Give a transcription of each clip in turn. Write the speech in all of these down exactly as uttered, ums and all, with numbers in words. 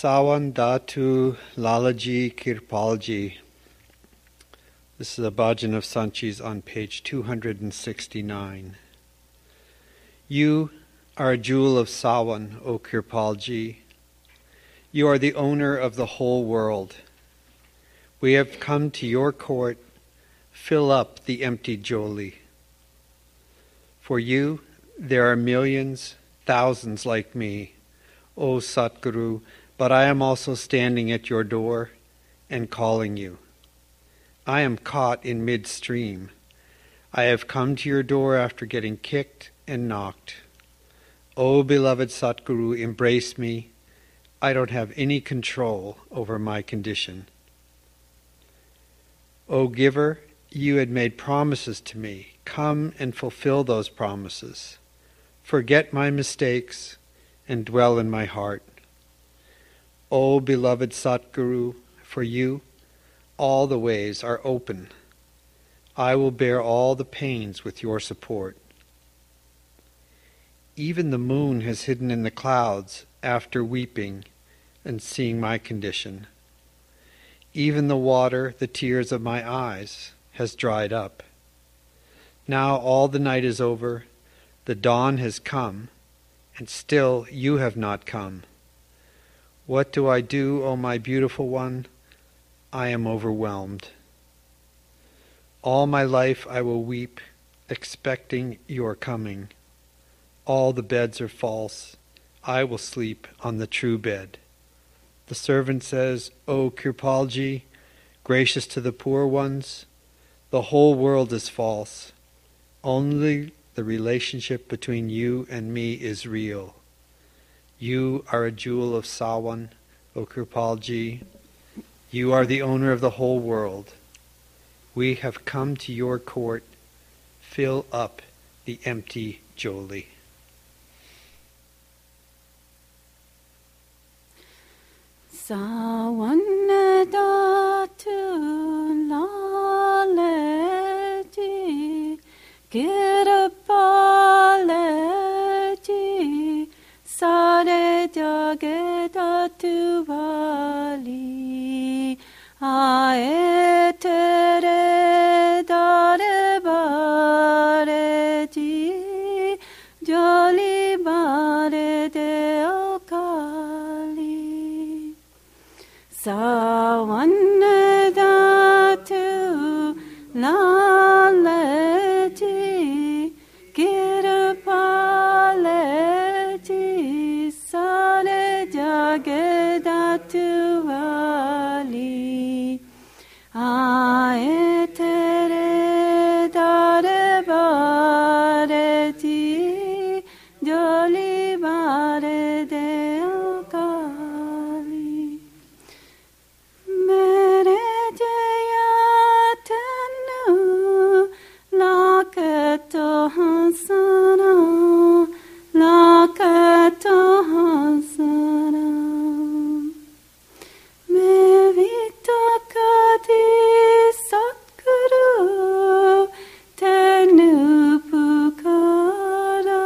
Sawan Datu Lalaji Kirpalji. This is a bhajan of Sanchi's on page two hundred sixty-nine. You are a jewel of Sawan, O Kirpalji. You are the owner of the whole world. We have come to your court. Fill up the empty joli. For you, there are millions, thousands like me, O Satguru, but I am also standing at your door and calling you. I am caught in midstream. I have come to your door after getting kicked and knocked. O beloved Satguru, embrace me. I don't have any control over my condition. O giver, you had made promises to me. Come and fulfill those promises. Forget my mistakes and dwell in my heart. O beloved Satguru, for you, all the ways are open. I will bear all the pains with your support. Even the moon has hidden in the clouds after weeping and seeing my condition. Even the water, the tears of my eyes, has dried up. Now all the night is over, the dawn has come, and still you have not come. What do I do, O my beautiful one? I am overwhelmed. All my life I will weep, expecting your coming. All the beds are false. I will sleep on the true bed. The servant says, O Kirpalji, gracious to the poor ones, the whole world is false. Only the relationship between you and me is real. You are a jewel of Sawan, O Kirpalji. You are the owner of the whole world. We have come to your court. Fill up the empty joli. Sawan Datu Lalaji Kirpalji Sare Jagadatu Vali Ae Tere Dare Bareji Joli Bare De Okali Sawan Datu Lalaji Kirpalji Sare Jagadatu Vali Ae Tere Dare Bareji Joli Bare De Okali Mere Jayatanu Lakato Hasana Lakato Hasana Mevitakati Satguru Tenu Pukara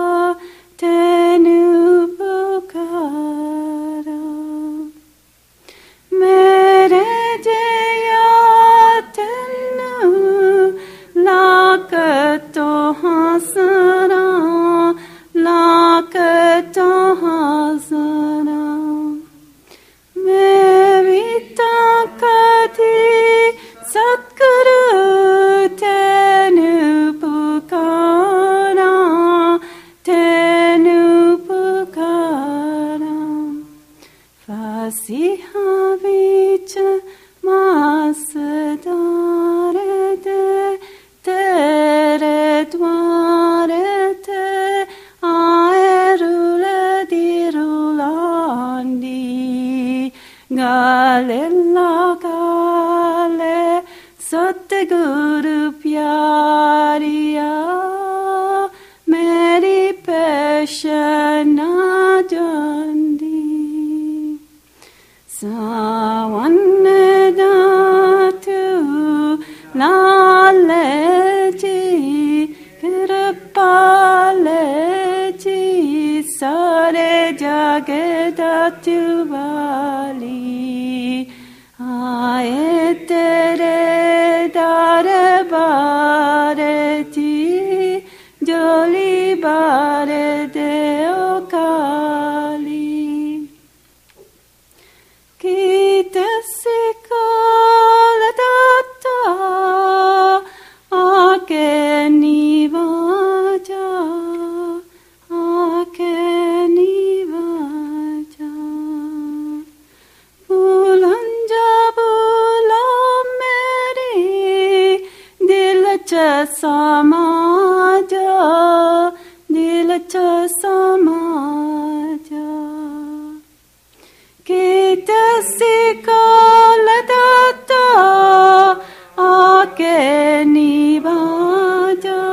Tenu Pukara Mere Jayatenu Lakato Hasana Lakato Hasana Mevitakati Satguru Tenu Pukara Tenu Pukara Fasiha Vicha Masadare De Tere Dware Te Aerula Dirulandi Galella Gale Satguru Pyariya Meri Peshana Jandi Sawan Datu Lalaji Kirpalji Sare jagedatu vali aetere darabare ti joli bare deo kali kitasikola datta ake nivaja ake nivaja bulanja bulam meri dil cha samaja dil cha samaja kitasikola datta ake nivaja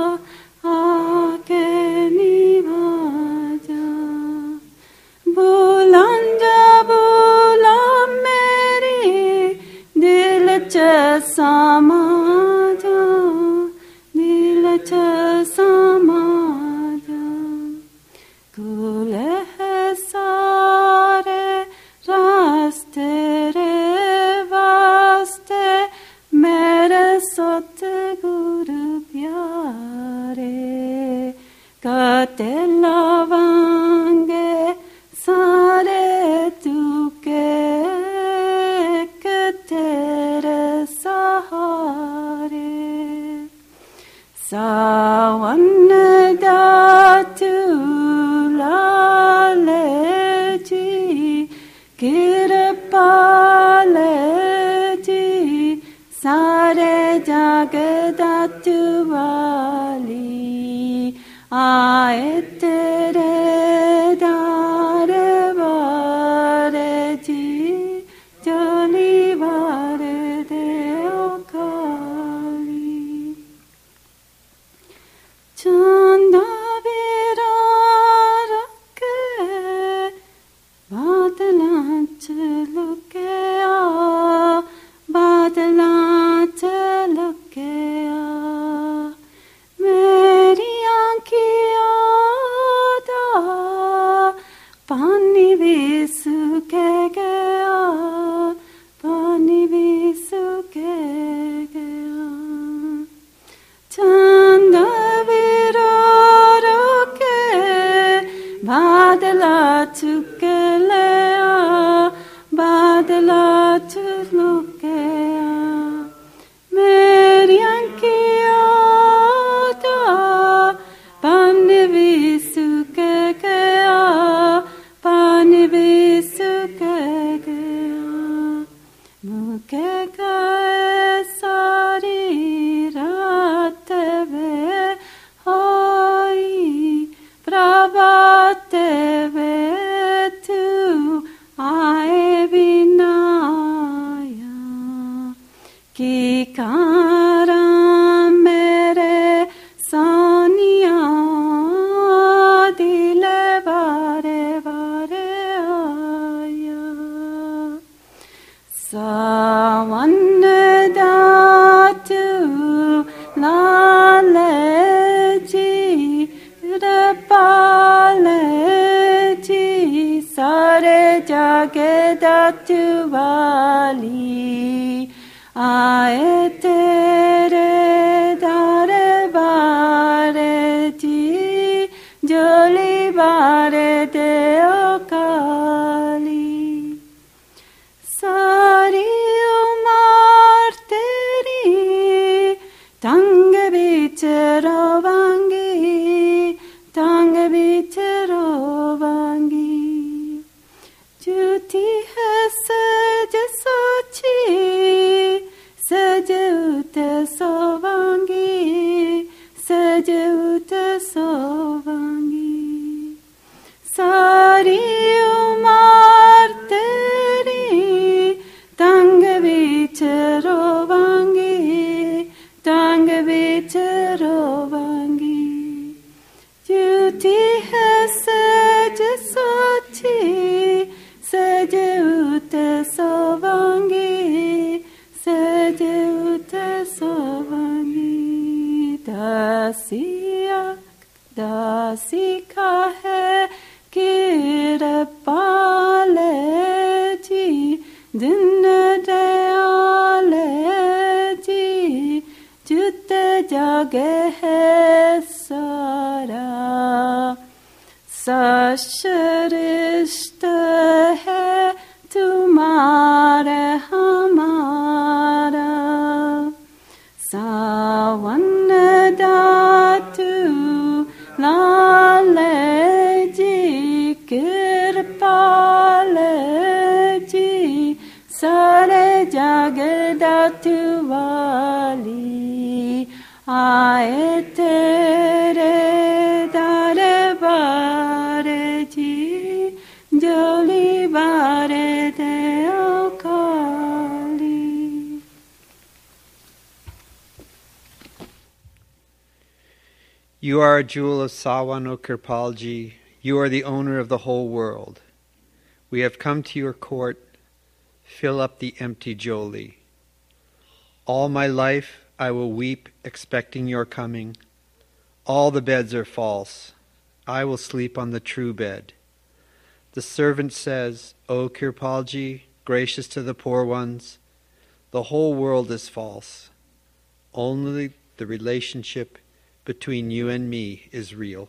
ake nivaja bulanja bulam meri dil cha samaja dil cha samaja kule sare raste re vaste mere Satguru pyare kate lavange sare tuke katere sahare savanadatu laleji kirpaleji sare jagadatu vali aetere darabare ji joli bare deo kali chanda virarake badlan chluke a badlan chluke a meri aankhiyon da pani visuke gaya pani visuke gaya chanda virarake badla chukle a badla chukle a meri aankhiyon da pani visuke gaya pani visuke gaya mukhe gaye sari raat ve hoi prabhat ve tu aaye vinaya ki karam mere saniya dil bare bare aaya savanadatu laleji kirpaleji sare jagadatu vali aetere darabare ji joli bare deo kali sari umar teri tang bich rovangi tang bich rovangi jyoti hai saj sochi saj ut sovangi sara सशरिष्ट है तुम्हारे हमारा सावन दातु लाले जी कृपाल जी सारे जगदातु वाली आए तेरे दरबार जी जोली बारे दे काली. You are a jewel of Sawan, O Kirpalji. You are the owner of the whole world. We have come to your court. Fill up the empty joli. All my life I will weep, expecting your coming. All the beds are false. I will sleep on the true bed. The servant says, O Kirpalji, gracious to the poor ones, the whole world is false. Only the relationship between you and me is real.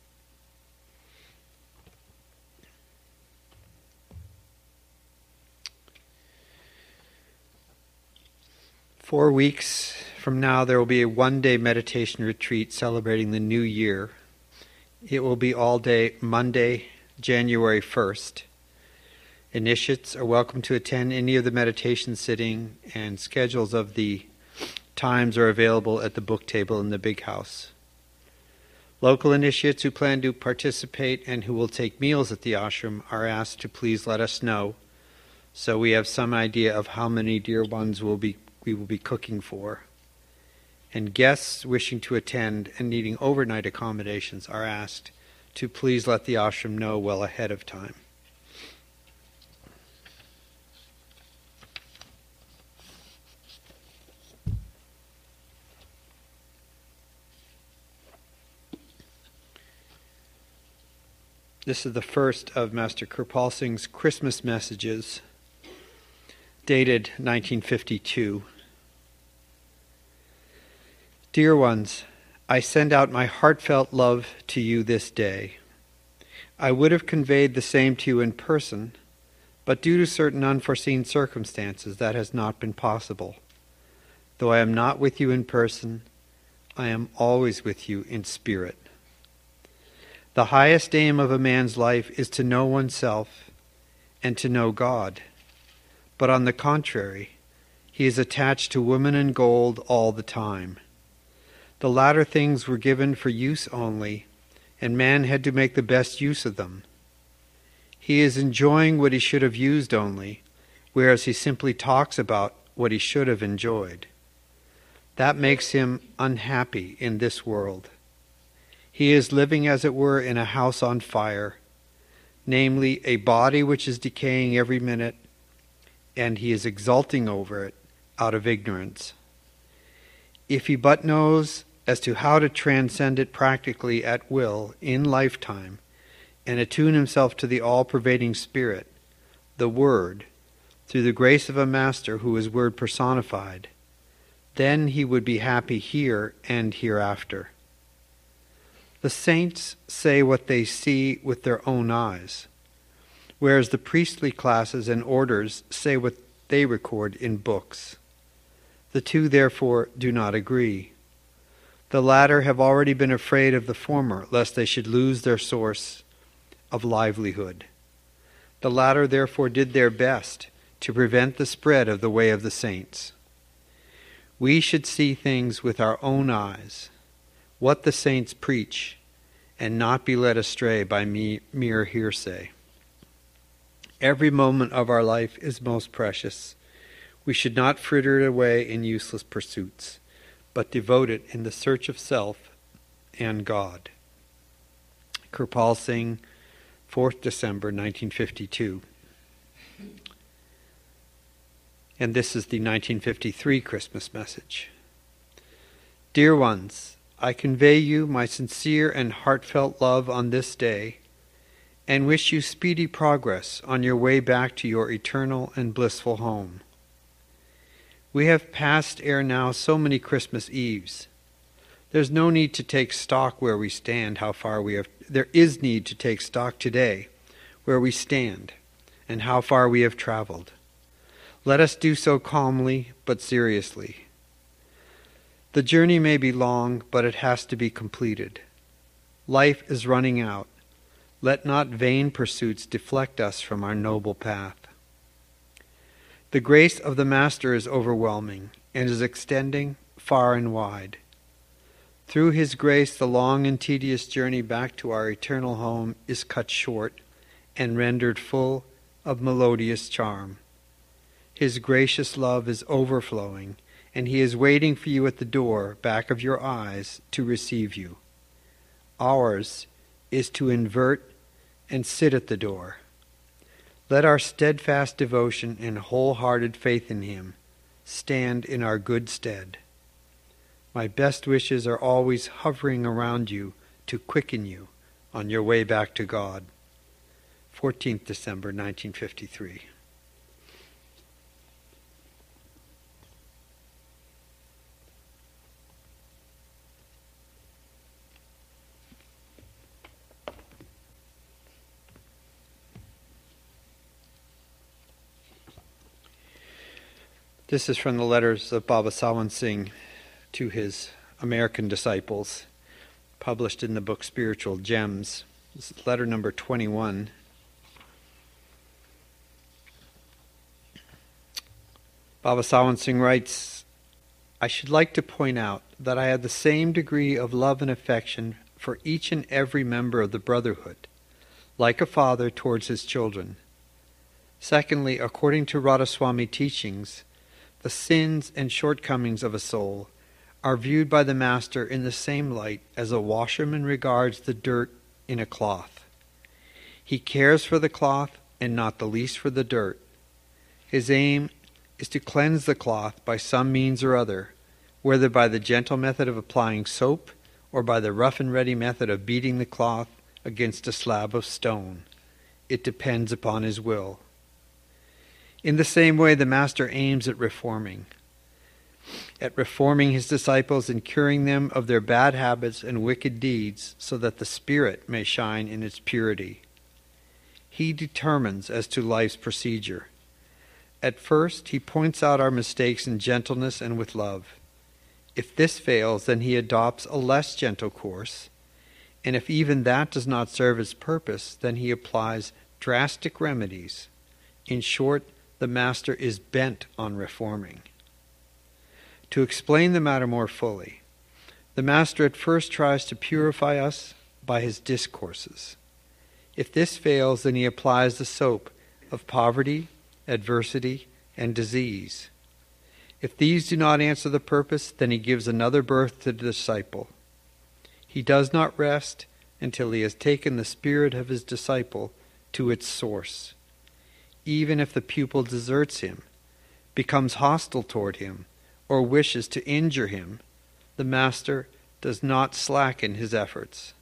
Four weeks from now, there will be a one-day meditation retreat celebrating the new year. It will be all day Monday, January first. Initiates are welcome to attend any of the meditation sitting, and schedules of the times are available at the book table in the big house. Local initiates who plan to participate and who will take meals at the ashram are asked to please let us know, so we have some idea of how many dear ones will be we will be cooking for. And guests wishing to attend and needing overnight accommodations are asked to please let the ashram know well ahead of time. This is the first of Master Kirpal Singh's Christmas messages, dated nineteen fifty-two. Dear ones, I send out my heartfelt love to you this day. I would have conveyed the same to you in person, but due to certain unforeseen circumstances that has not been possible. Though I am not with you in person, I am always with you in spirit. The highest aim of a man's life is to know oneself and to know God. But on the contrary, he is attached to woman and gold all the time. The latter things were given for use only, and man had to make the best use of them. He is enjoying what he should have used only, whereas he simply talks about what he should have enjoyed. That makes him unhappy in this world. He is living, as it were, in a house on fire, namely a body which is decaying every minute, and he is exulting over it out of ignorance. If he but knows as to how to transcend it practically at will in lifetime, and attune himself to the all-pervading Spirit, the Word, through the grace of a Master who is Word personified, then he would be happy here and hereafter. The saints say what they see with their own eyes, whereas the priestly classes and orders say what they record in books. The two, therefore, do not agree. The latter have already been afraid of the former, lest they should lose their source of livelihood. The latter, therefore, did their best to prevent the spread of the way of the saints. We should see things with our own eyes, what the saints preach, and not be led astray by me, mere hearsay. Every moment of our life is most precious. We should not fritter it away in useless pursuits, but devote it in the search of self and God. Kirpal Singh, fourth December nineteen fifty-two. And this is the nineteen fifty-three Christmas message. Dear ones, I convey you my sincere and heartfelt love on this day, and wish you speedy progress on your way back to your eternal and blissful home. We have passed ere now so many Christmas Eves. There's no need to take stock where we stand, how far we have. There is need to take stock today where we stand and how far we have traveled. Let us do so calmly but seriously. The journey may be long, but it has to be completed. Life is running out. Let not vain pursuits deflect us from our noble path. The grace of the Master is overwhelming and is extending far and wide. Through his grace, the long and tedious journey back to our eternal home is cut short and rendered full of melodious charm. His gracious love is overflowing, and he is waiting for you at the door, back of your eyes, to receive you. Ours is to invert and sit at the door. Let our steadfast devotion and wholehearted faith in him stand in our good stead. My best wishes are always hovering around you to quicken you on your way back to God. fourteenth December nineteen fifty-three. This is from the letters of Baba Sawan Singh to his American disciples, published in the book Spiritual Gems. This is letter number twenty-one. Baba Sawan Singh writes, I should like to point out that I have the same degree of love and affection for each and every member of the Brotherhood, like a father towards his children. Secondly, according to Radhaswami teachings, the sins and shortcomings of a soul are viewed by the Master in the same light as a washerman regards the dirt in a cloth. He cares for the cloth and not the least for the dirt. His aim is to cleanse the cloth by some means or other, whether by the gentle method of applying soap or by the rough and ready method of beating the cloth against a slab of stone. It depends upon his will. In the same way, the Master aims at reforming, at reforming his disciples and curing them of their bad habits and wicked deeds so that the spirit may shine in its purity. He determines as to life's procedure. At first, he points out our mistakes in gentleness and with love. If this fails, then he adopts a less gentle course, and if even that does not serve his purpose, then he applies drastic remedies. In short, the Master is bent on reforming. To explain the matter more fully, the Master at first tries to purify us by his discourses. If this fails, then he applies the soap of poverty, adversity, and disease. If these do not answer the purpose, then he gives another birth to the disciple. He does not rest until he has taken the spirit of his disciple to its source. Even if the pupil deserts him, becomes hostile toward him, or wishes to injure him, the Master does not slacken his efforts.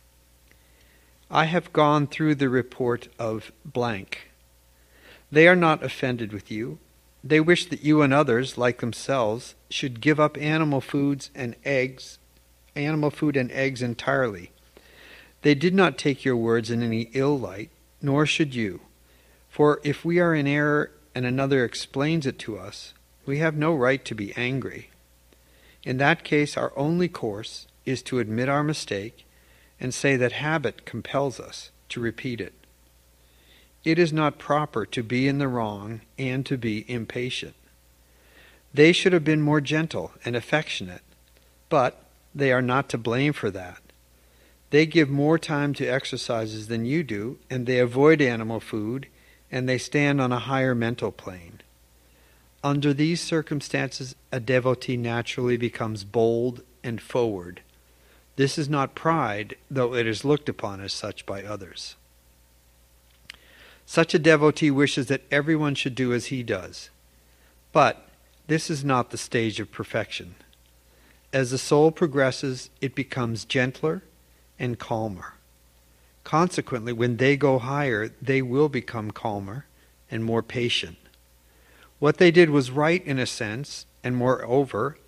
I have gone through the report of blank. They are not offended with you. They wish that you and others, like themselves, should give up animal foods and eggs, animal food and eggs entirely. They did not take your words in any ill light, nor should you. For if we are in error and another explains it to us, we have no right to be angry. In that case, our only course is to admit our mistake and say that habit compels us to repeat it. It is not proper to be in the wrong and to be impatient. They should have been more gentle and affectionate, but they are not to blame for that. They give more time to exercises than you do, and they avoid animal food, and they stand on a higher mental plane. Under these circumstances, a devotee naturally becomes bold and forward. This is not pride, though it is looked upon as such by others. Such a devotee wishes that everyone should do as he does. But this is not the stage of perfection. As the soul progresses, it becomes gentler and calmer. Consequently, when they go higher, they will become calmer and more patient. What they did was right in a sense, and moreover,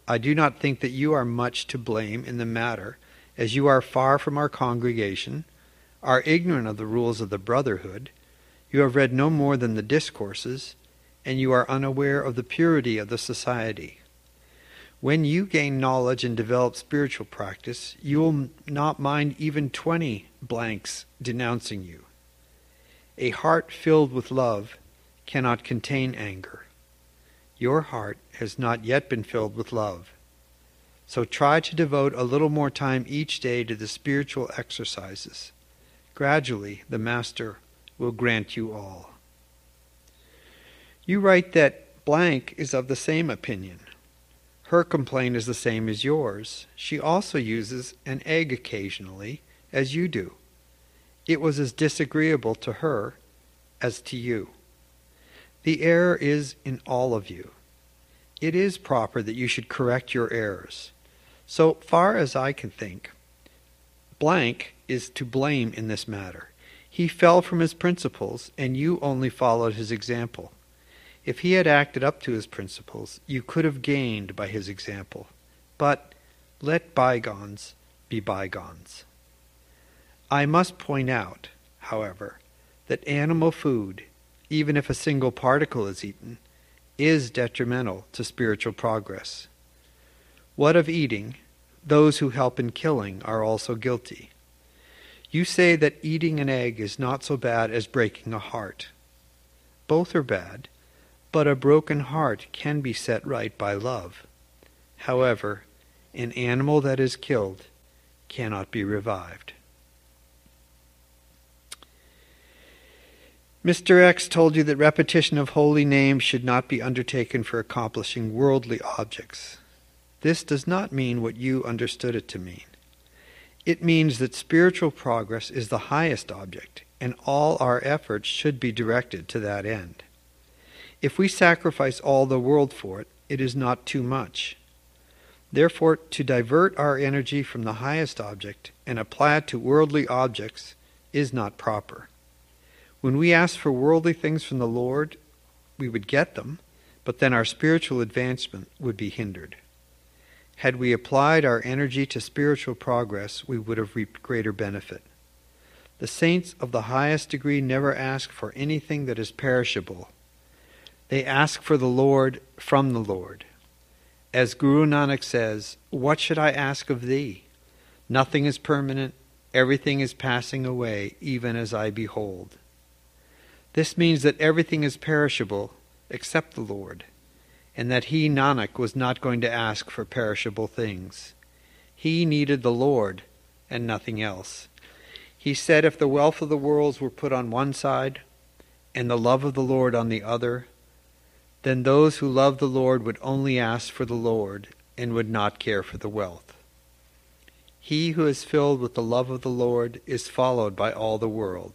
I do not think that you are much to blame in the matter, as you are far from our congregation, are ignorant of the rules of the brotherhood, you have read no more than the discourses, and you are unaware of the purity of the society. When you gain knowledge and develop spiritual practice, you will not mind even twenty blanks denouncing you. A heart filled with love cannot contain anger. Your heart has not yet been filled with love. So try to devote a little more time each day to the spiritual exercises. Gradually, the Master will grant you all. You write that blank is of the same opinion. Her complaint is the same as yours. She also uses an egg occasionally, as you do. It was as disagreeable to her as to you. The error is in all of you. It is proper that you should correct your errors. So far as I can think, blank is to blame in this matter. He fell from his principles, and you only followed his example. If he had acted up to his principles, you could have gained by his example. But let bygones be bygones. I must point out, however, that animal food, even if a single particle is eaten, is detrimental to spiritual progress. What of eating? Those who help in killing are also guilty. You say that eating an egg is not so bad as breaking a heart. Both are bad, but a broken heart can be set right by love. However, an animal that is killed cannot be revived. Mister X told you that repetition of holy names should not be undertaken for accomplishing worldly objects. This does not mean what you understood it to mean. It means that spiritual progress is the highest object, and all our efforts should be directed to that end. If we sacrifice all the world for it, it is not too much. Therefore, to divert our energy from the highest object and apply it to worldly objects is not proper. When we ask for worldly things from the Lord, we would get them, but then our spiritual advancement would be hindered. Had we applied our energy to spiritual progress, we would have reaped greater benefit. The saints of the highest degree never ask for anything that is perishable. They ask for the Lord from the Lord. As Guru Nanak says, "What should I ask of thee? Nothing is permanent, everything is passing away, even as I behold." This means that everything is perishable except the Lord, and that he, Nanak, was not going to ask for perishable things. He needed the Lord and nothing else. He said if the wealth of the worlds were put on one side and the love of the Lord on the other, then those who love the Lord would only ask for the Lord and would not care for the wealth. He who is filled with the love of the Lord is followed by all the world.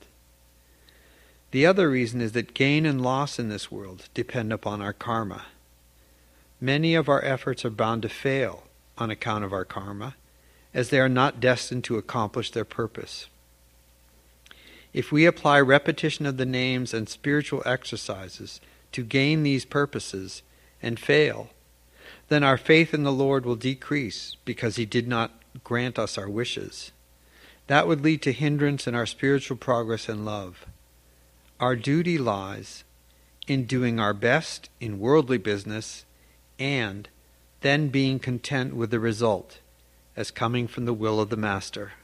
The other reason is that gain and loss in this world depend upon our karma. Many of our efforts are bound to fail on account of our karma, as they are not destined to accomplish their purpose. If we apply repetition of the names and spiritual exercises to gain these purposes and fail, then our faith in the Lord will decrease because he did not grant us our wishes. That would lead to hindrance in our spiritual progress and love. Our duty lies in doing our best in worldly business and then being content with the result as coming from the will of the Master.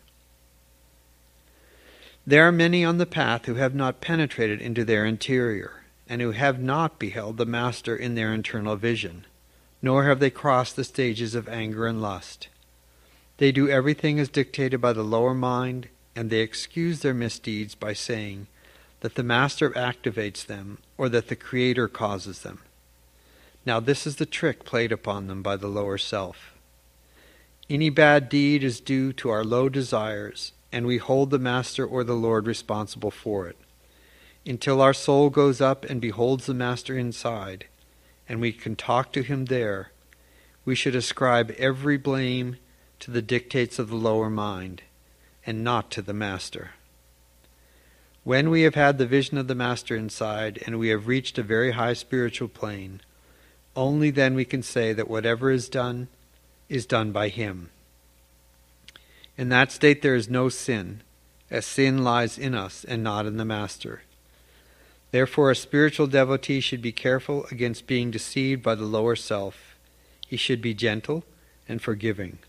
There are many on the path who have not penetrated into their interior and who have not beheld the Master in their internal vision, nor have they crossed the stages of anger and lust. They do everything as dictated by the lower mind, and they excuse their misdeeds by saying that the Master activates them or that the Creator causes them. Now this is the trick played upon them by the lower self. Any bad deed is due to our low desires, and we hold the Master or the Lord responsible for it. Until our soul goes up and beholds the Master inside, and we can talk to him there, we should ascribe every blame to the dictates of the lower mind, and not to the Master. When we have had the vision of the Master inside, and we have reached a very high spiritual plane, only then we can say that whatever is done is done by him. In that state there is no sin, as sin lies in us and not in the Master. Therefore a spiritual devotee should be careful against being deceived by the lower self. He should be gentle and forgiving.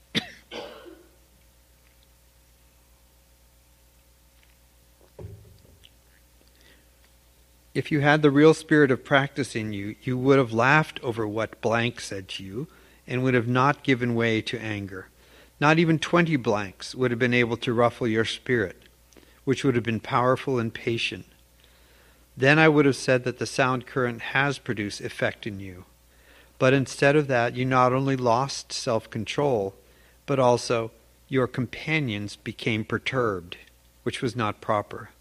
If you had the real spirit of practice in you, you would have laughed over what blank said to you and would have not given way to anger. Not even twenty blanks would have been able to ruffle your spirit, which would have been powerful and patient. Then I would have said that the sound current has produced effect in you. But instead of that, you not only lost self-control, but also your companions became perturbed, which was not proper.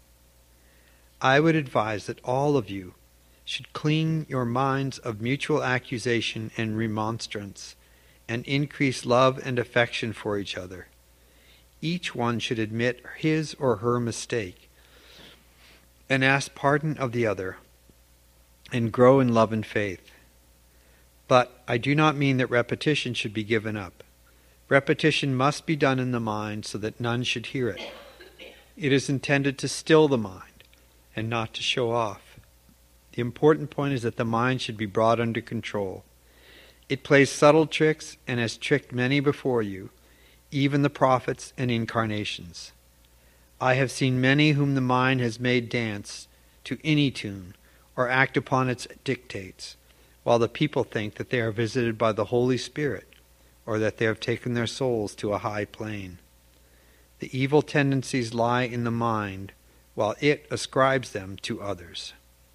I would advise that all of you should clean your minds of mutual accusation and remonstrance, and increase love and affection for each other. Each one should admit his or her mistake, and ask pardon of the other, and grow in love and faith. But I do not mean that repetition should be given up. Repetition must be done in the mind so that none should hear it. It is intended to still the mind, and not to show off. The important point is that the mind should be brought under control. It plays subtle tricks and has tricked many before you, even the prophets and incarnations. I have seen many whom the mind has made dance to any tune or act upon its dictates, while the people think that they are visited by the Holy Spirit or that they have taken their souls to a high plane. The evil tendencies lie in the mind, while it ascribes them to others.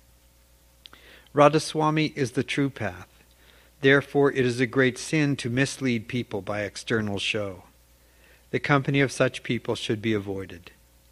Radhaswami is the true path. Therefore it is a great sin to mislead people by external show. The company of such people should be avoided.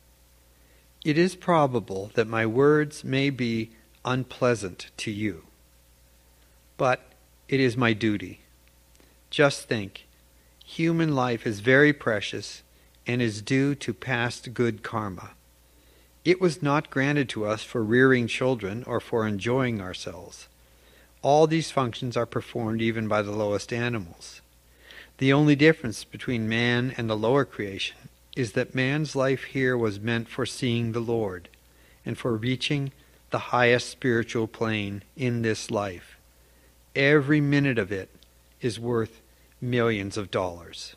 It is probable that my words may be unpleasant to you, but it is my duty. Just think, human life is very precious and is due to past good karma. It was not granted to us for rearing children or for enjoying ourselves. All these functions are performed even by the lowest animals. The only difference between man and the lower creation is that man's life here was meant for seeing the Lord and for reaching the highest spiritual plane in this life. Every minute of it is worth millions of dollars.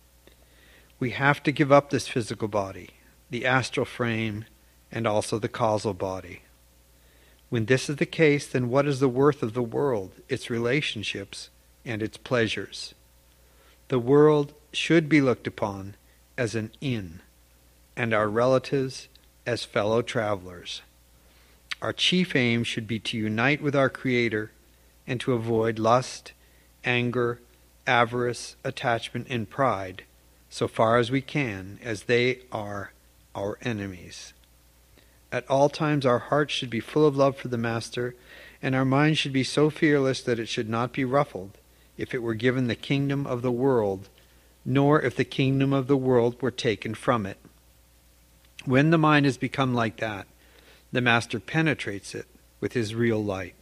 We have to give up this physical body, the astral frame, and also the causal body. When this is the case, then what is the worth of the world, its relationships, and its pleasures? The world should be looked upon as an inn, and our relatives as fellow travelers. Our chief aim should be to unite with our Creator and to avoid lust, anger, avarice, attachment, and pride, so far as we can, as they are our enemies. At all times our hearts should be full of love for the Master, and our minds should be so fearless that it should not be ruffled if it were given the kingdom of the world, nor if the kingdom of the world were taken from it. When the mind has become like that, the Master penetrates it with his real light.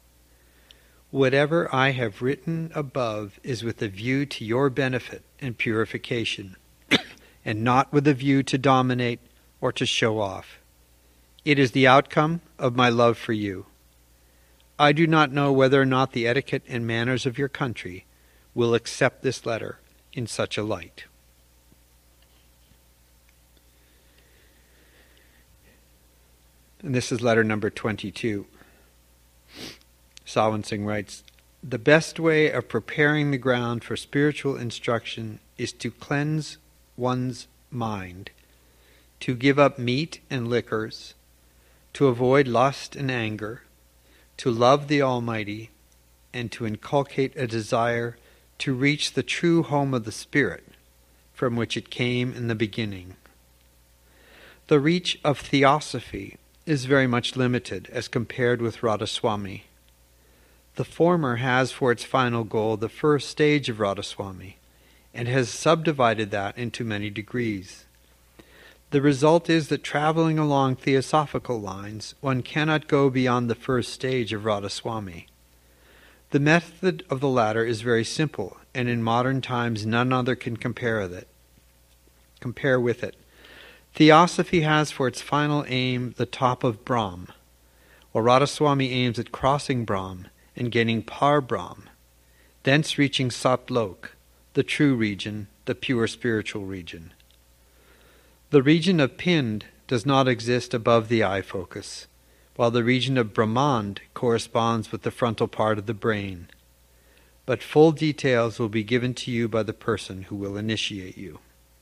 Whatever I have written above is with a view to your benefit and purification, and not with a view to dominate or to show off. It is the outcome of my love for you. I do not know whether or not the etiquette and manners of your country will accept this letter in such a light. And this is letter number twenty-two. Sawan Singh writes, the best way of preparing the ground for spiritual instruction is to cleanse one's mind, to give up meat and liquors, to avoid lust and anger, to love the Almighty, and to inculcate a desire to reach the true home of the Spirit, from which it came in the beginning. The reach of theosophy is very much limited as compared with Radhaswami. The former has for its final goal the first stage of Radhaswami, and has subdivided that into many degrees. The result is that traveling along theosophical lines, one cannot go beyond the first stage of Radhaswami. The method of the latter is very simple, and in modern times none other can compare with it. Compare with it. Theosophy has for its final aim the top of Brahm, while Radhaswami aims at crossing Brahm and gaining Par Brahm, thence reaching Satlok, the true region, the pure spiritual region. The region of Pind does not exist above the eye focus, while the region of Brahmand corresponds with the frontal part of the brain. But full details will be given to you by the person who will initiate you.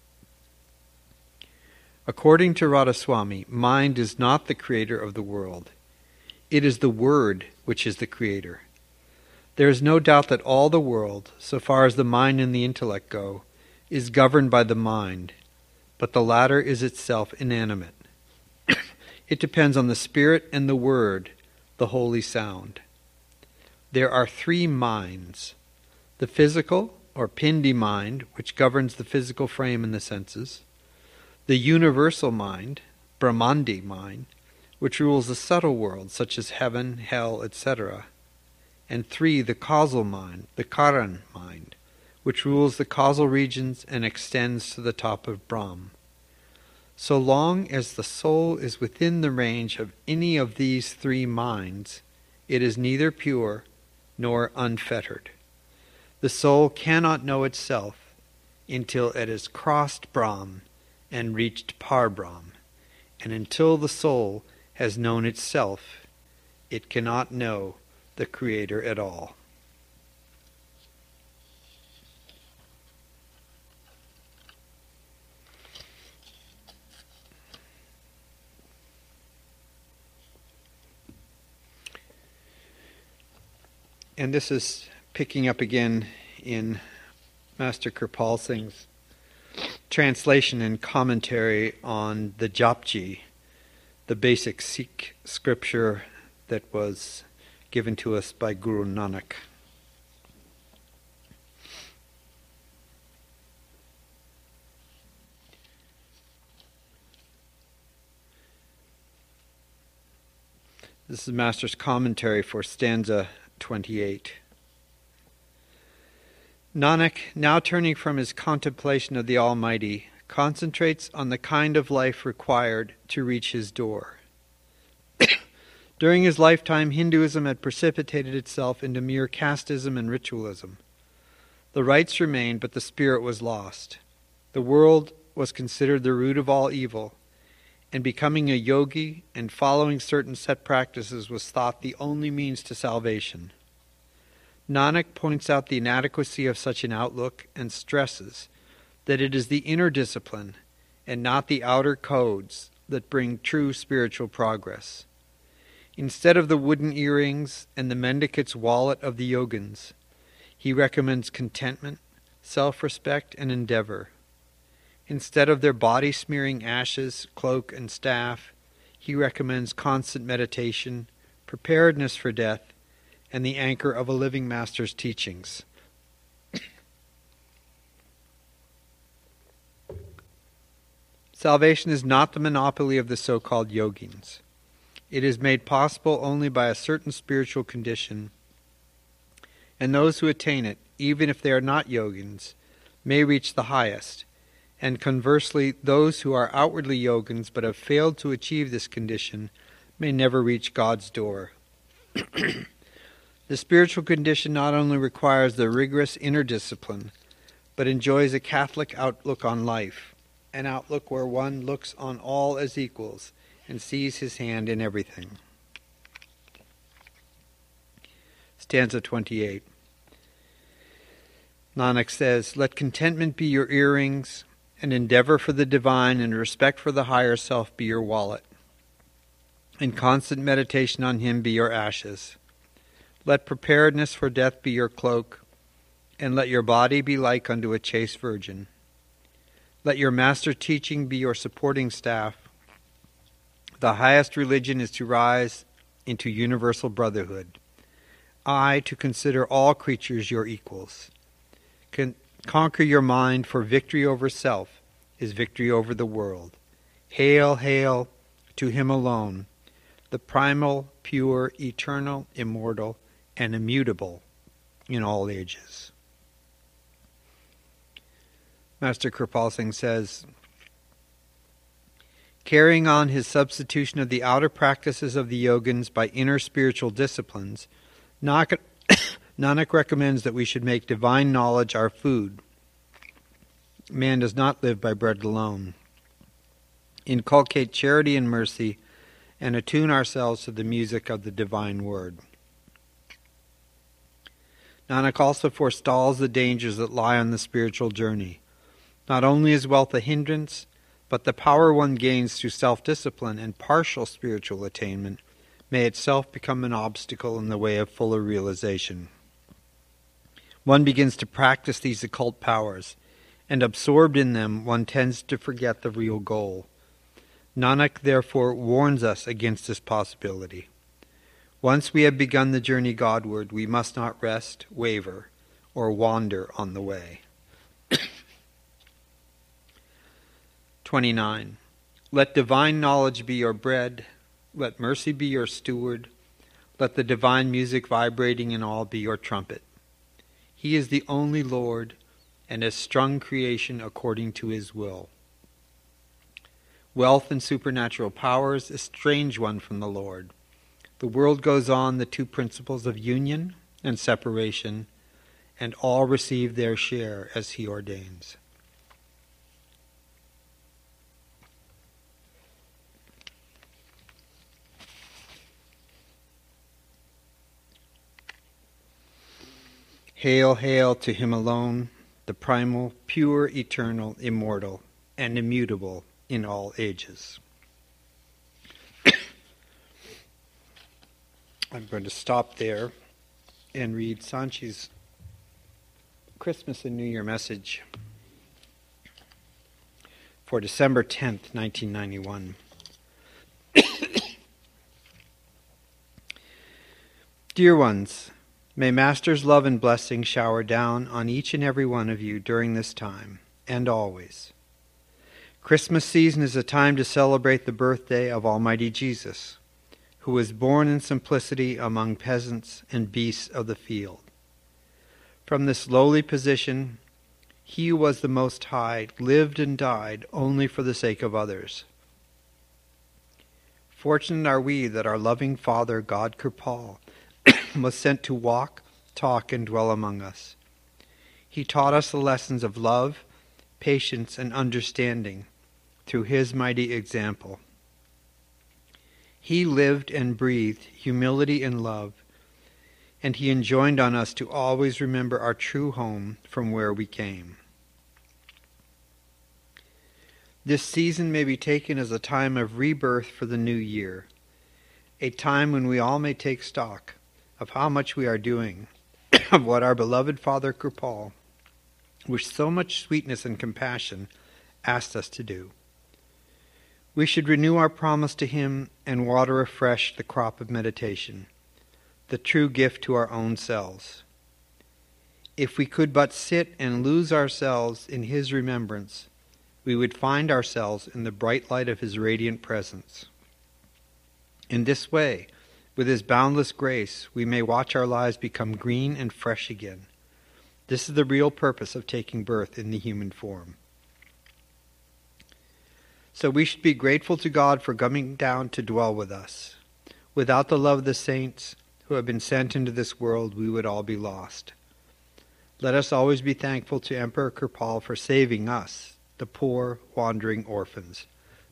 According to Radhaswami, mind is not the creator of the world. It is the Word which is the creator. There is no doubt that all the world, so far as the mind and the intellect go, is governed by the mind, but the latter is itself inanimate. It depends on the Spirit and the Word, the holy sound. There are three minds: the physical, or Pindi mind, which governs the physical frame and the senses; the universal mind, Brahmandi mind, which rules the subtle world, such as heaven, hell, et cetera; and three, the causal mind, the Karan mind, which rules the causal regions and extends to the top of Brahm. So long as the soul is within the range of any of these three minds, it is neither pure nor unfettered. The soul cannot know itself until it has crossed Brahm and reached Par Brahm, and until the soul has known itself, it cannot know the Creator at all. And this is picking up again in Master Kirpal Singh's translation and commentary on the Japji, the basic Sikh scripture that was given to us by Guru Nanak. This is Master's commentary for stanza twenty-eight. Nanak, now turning from his contemplation of the Almighty, concentrates on the kind of life required to reach his door. During his lifetime, Hinduism had precipitated itself into mere casteism and ritualism. The rites remained, but the spirit was lost. The world was considered the root of all evil, and becoming a yogi and following certain set practices was thought the only means to salvation. Nanak points out the inadequacy of such an outlook and stresses that it is the inner discipline and not the outer codes that bring true spiritual progress. Instead of the wooden earrings and the mendicant's wallet of the yogins, he recommends contentment, self-respect, and endeavor. Instead of their body-smearing ashes, cloak, and staff, he recommends constant meditation, preparedness for death, and the anchor of a living master's teachings. Salvation is not the monopoly of the so-called yogins. It is made possible only by a certain spiritual condition, and those who attain it, even if they are not yogins, may reach the highest. And conversely, those who are outwardly yogins but have failed to achieve this condition may never reach God's door. The spiritual condition not only requires the rigorous inner discipline, but enjoys a Catholic outlook on life, an outlook where one looks on all as equals and sees his hand in everything. Stanza twenty-eight. Nanak says, "Let contentment be your earrings, and endeavor for the divine and respect for the higher self be your wallet, and constant meditation on him be your ashes. Let preparedness for death be your cloak, and let your body be like unto a chaste virgin. Let your master teaching be your supporting staff. The highest religion is to rise into universal brotherhood. I, to consider all creatures your equals. Con- conquer your mind, for victory over self is victory over the world. Hail, hail to him alone, the primal, pure, eternal, immortal, and immutable in all ages." Master Kirpal Singh says, carrying on his substitution of the outer practices of the yogins by inner spiritual disciplines, Nanak, Nanak recommends that we should make divine knowledge our food. Man does not live by bread alone. Inculcate charity and mercy, and attune ourselves to the music of the divine word. Nanak also forestalls the dangers that lie on the spiritual journey. Not only is wealth a hindrance, but the power one gains through self-discipline and partial spiritual attainment may itself become an obstacle in the way of fuller realization. One begins to practice these occult powers, and absorbed in them one tends to forget the real goal. Nanak therefore warns us against this possibility. Once we have begun the journey Godward, we must not rest, waver, or wander on the way. twenty-nine. Let divine knowledge be your bread, let mercy be your steward, let the divine music vibrating in all be your trumpet. He is the only Lord, and has strung creation according to his will. Wealth and supernatural powers estrange one from the Lord. The world goes on the two principles of union and separation, and all receive their share as he ordains. Hail, hail to him alone, the primal, pure, eternal, immortal, and immutable in all ages. I'm going to stop there and read Sanchi's Christmas and New Year message for December tenth, nineteen ninety-one. Dear ones, may Master's love and blessing shower down on each and every one of you during this time, and always. Christmas season is a time to celebrate the birthday of Almighty Jesus, who was born in simplicity among peasants and beasts of the field. From this lowly position, he who was the Most High lived and died only for the sake of others. Fortunate are we that our loving Father, God Kirpal, was sent to walk, talk, and dwell among us. He taught us the lessons of love, patience, and understanding through his mighty example. He lived and breathed humility and love, and he enjoined on us to always remember our true home from where we came. This season may be taken as a time of rebirth for the new year, a time when we all may take stock of how much we are doing, of what our beloved Father Kirpal, with so much sweetness and compassion, asked us to do. We should renew our promise to him and water afresh the crop of meditation, the true gift to our own selves. If we could but sit and lose ourselves in his remembrance, we would find ourselves in the bright light of his radiant presence. In this way, with his boundless grace, we may watch our lives become green and fresh again. This is the real purpose of taking birth in the human form. So we should be grateful to God for coming down to dwell with us. Without the love of the saints who have been sent into this world, we would all be lost. Let us always be thankful to Emperor Kirpal for saving us, the poor, wandering orphans.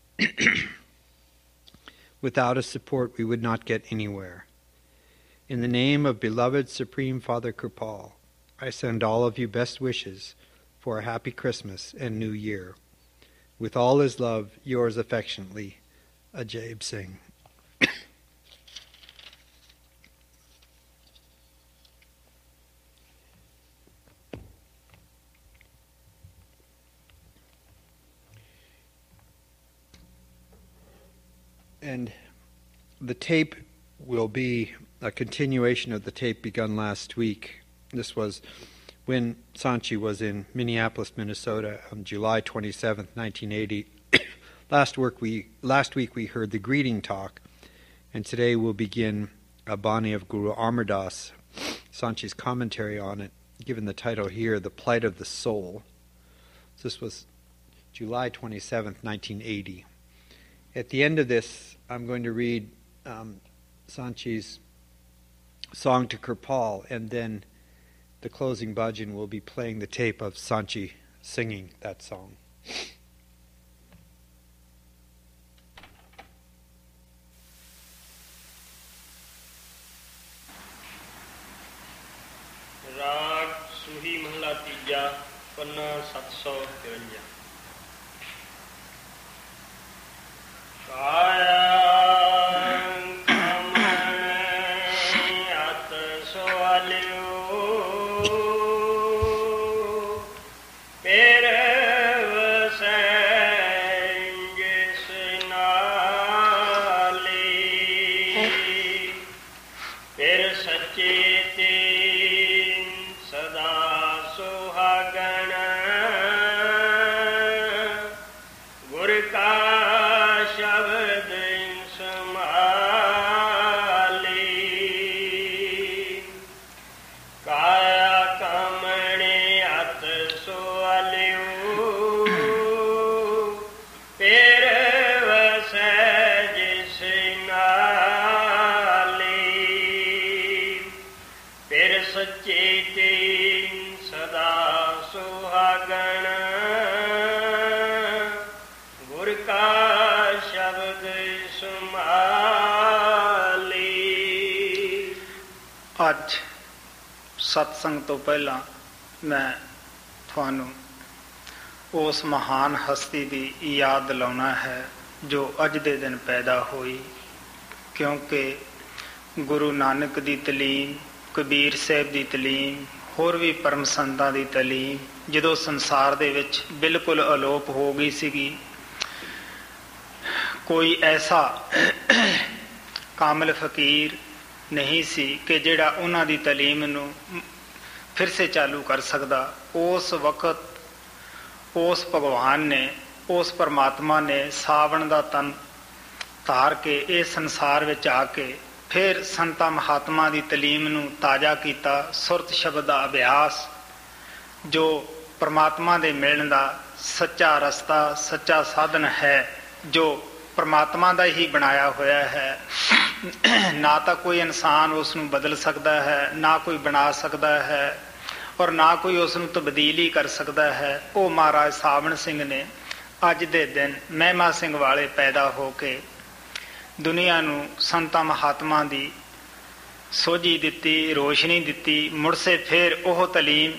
Without his support, we would not get anywhere. In the name of beloved Supreme Father Kirpal, I send all of you best wishes for a happy Christmas and New Year. With all his love, yours affectionately, Ajaib Singh. And the tape will be a continuation of the tape begun last week. This was when Sanchi was in Minneapolis, Minnesota on July twenty-seventh, nineteen eighty. last, work we, last week we heard the greeting talk, and today we'll begin a Bani of Guru Amar Das, Sanchi's commentary on it, given the title here, The Plight of the Soul. This was July twenty-seventh, nineteen eighty. At the end of this, I'm going to read um, Sanchi's song to Kirpal, and then the closing bhajan will be playing the tape of Sanchi singing that song. राग सुही महला तीजा पन्ना सत सौ तिरंजा काया ਅੱਜ ਸਤਸੰਗ ਤੋਂ ਪਹਿਲਾਂ ਮੈਂ ਤੁਹਾਨੂੰ ਉਸ ਮਹਾਨ ਹਸਤੀ ਦੀ ਯਾਦ ਦਿਲਾਉਣਾ ਹੈ ਜੋ ਅੱਜ ਦੇ ਦਿਨ ਪੈਦਾ ਹੋਈ, ਕਿਉਂਕਿ ਗੁਰੂ ਨਾਨਕ ਦੀ ਤਲੀਮ, ਕਬੀਰ ਸਾਹਿਬ ਦੀ ਤਲੀਮ, ਹੋਰ ਵੀ ਪਰਮ ਸੰਤਾਂ ਦੀ ਤਲੀਮ ਜਦੋਂ ਸੰਸਾਰ ਦੇ ਵਿੱਚ ਬਿਲਕੁਲ ਅਲੋਪ ਹੋ ਗਈ ਸੀਗੀ, ਕੋਈ ਐਸਾ ਕਾਮਲ ਫਕੀਰ ਨਹੀਂ ਸੀ ਕਿ ਜਿਹੜਾ ਉਹਨਾਂ ਦੀ ਤਾਲੀਮ ਨੂੰ ਫਿਰ ਸੇ ਚਾਲੂ ਕਰ ਸਕਦਾ। ਉਸ ਵਕਤ ਉਸ ਭਗਵਾਨ ਨੇ, ਉਸ ਪਰਮਾਤਮਾ ਨੇ ਸਾਵਣ ਦਾ ਤਨ ਧਾਰ ਕੇ ਇਹ ਸੰਸਾਰ ਵਿੱਚ ਆ ਕੇ ਫਿਰ ਸੰਤਾਂ ਮਹਾਤਮਾ ਦੀ ਤਾਲੀਮ ਨੂੰ ਤਾਜ਼ਾ ਕੀਤਾ। ਸੁਰਤ ਸ਼ਬਦ ਦਾ ਅਭਿਆਸ ਜੋ ਪਰਮਾਤਮਾ ਦੇ ਮਿਲਣ ਦਾ ਸੱਚਾ ਰਸਤਾ, ਸੱਚਾ ਸਾਧਨ ਹੈ, ਜੋ ਪਰਮਾਤਮਾ ਦਾ ਹੀ ਬਣਾਇਆ ਹੋਇਆ ਹੈ। ਨਾ ਤਾਂ ਕੋਈ ਇਨਸਾਨ ਉਸ ਨੂੰ ਬਦਲ ਸਕਦਾ ਹੈ, ਨਾ ਕੋਈ ਬਣਾ ਸਕਦਾ ਹੈ, ਔਰ ਨਾ ਕੋਈ ਉਸ ਨੂੰ ਤਬਦੀਲੀ ਕਰ ਸਕਦਾ ਹੈ। ਉਹ ਮਹਾਰਾਜ ਸਾਵਣ ਸਿੰਘ ਨੇ ਅੱਜ ਦੇ ਦਿਨ ਮਹਿਮਾ ਸਿੰਘ ਵਾਲੇ ਪੈਦਾ ਹੋ ਕੇ ਦੁਨੀਆ ਨੂੰ ਸੰਤਾਂ ਮਹਾਤਮਾ ਦੀ ਸੋਝੀ ਦਿੱਤੀ, ਰੋਸ਼ਨੀ ਦਿੱਤੀ। ਮੁੜਸੇ ਫਿਰ ਉਹ ਤਾਲੀਮ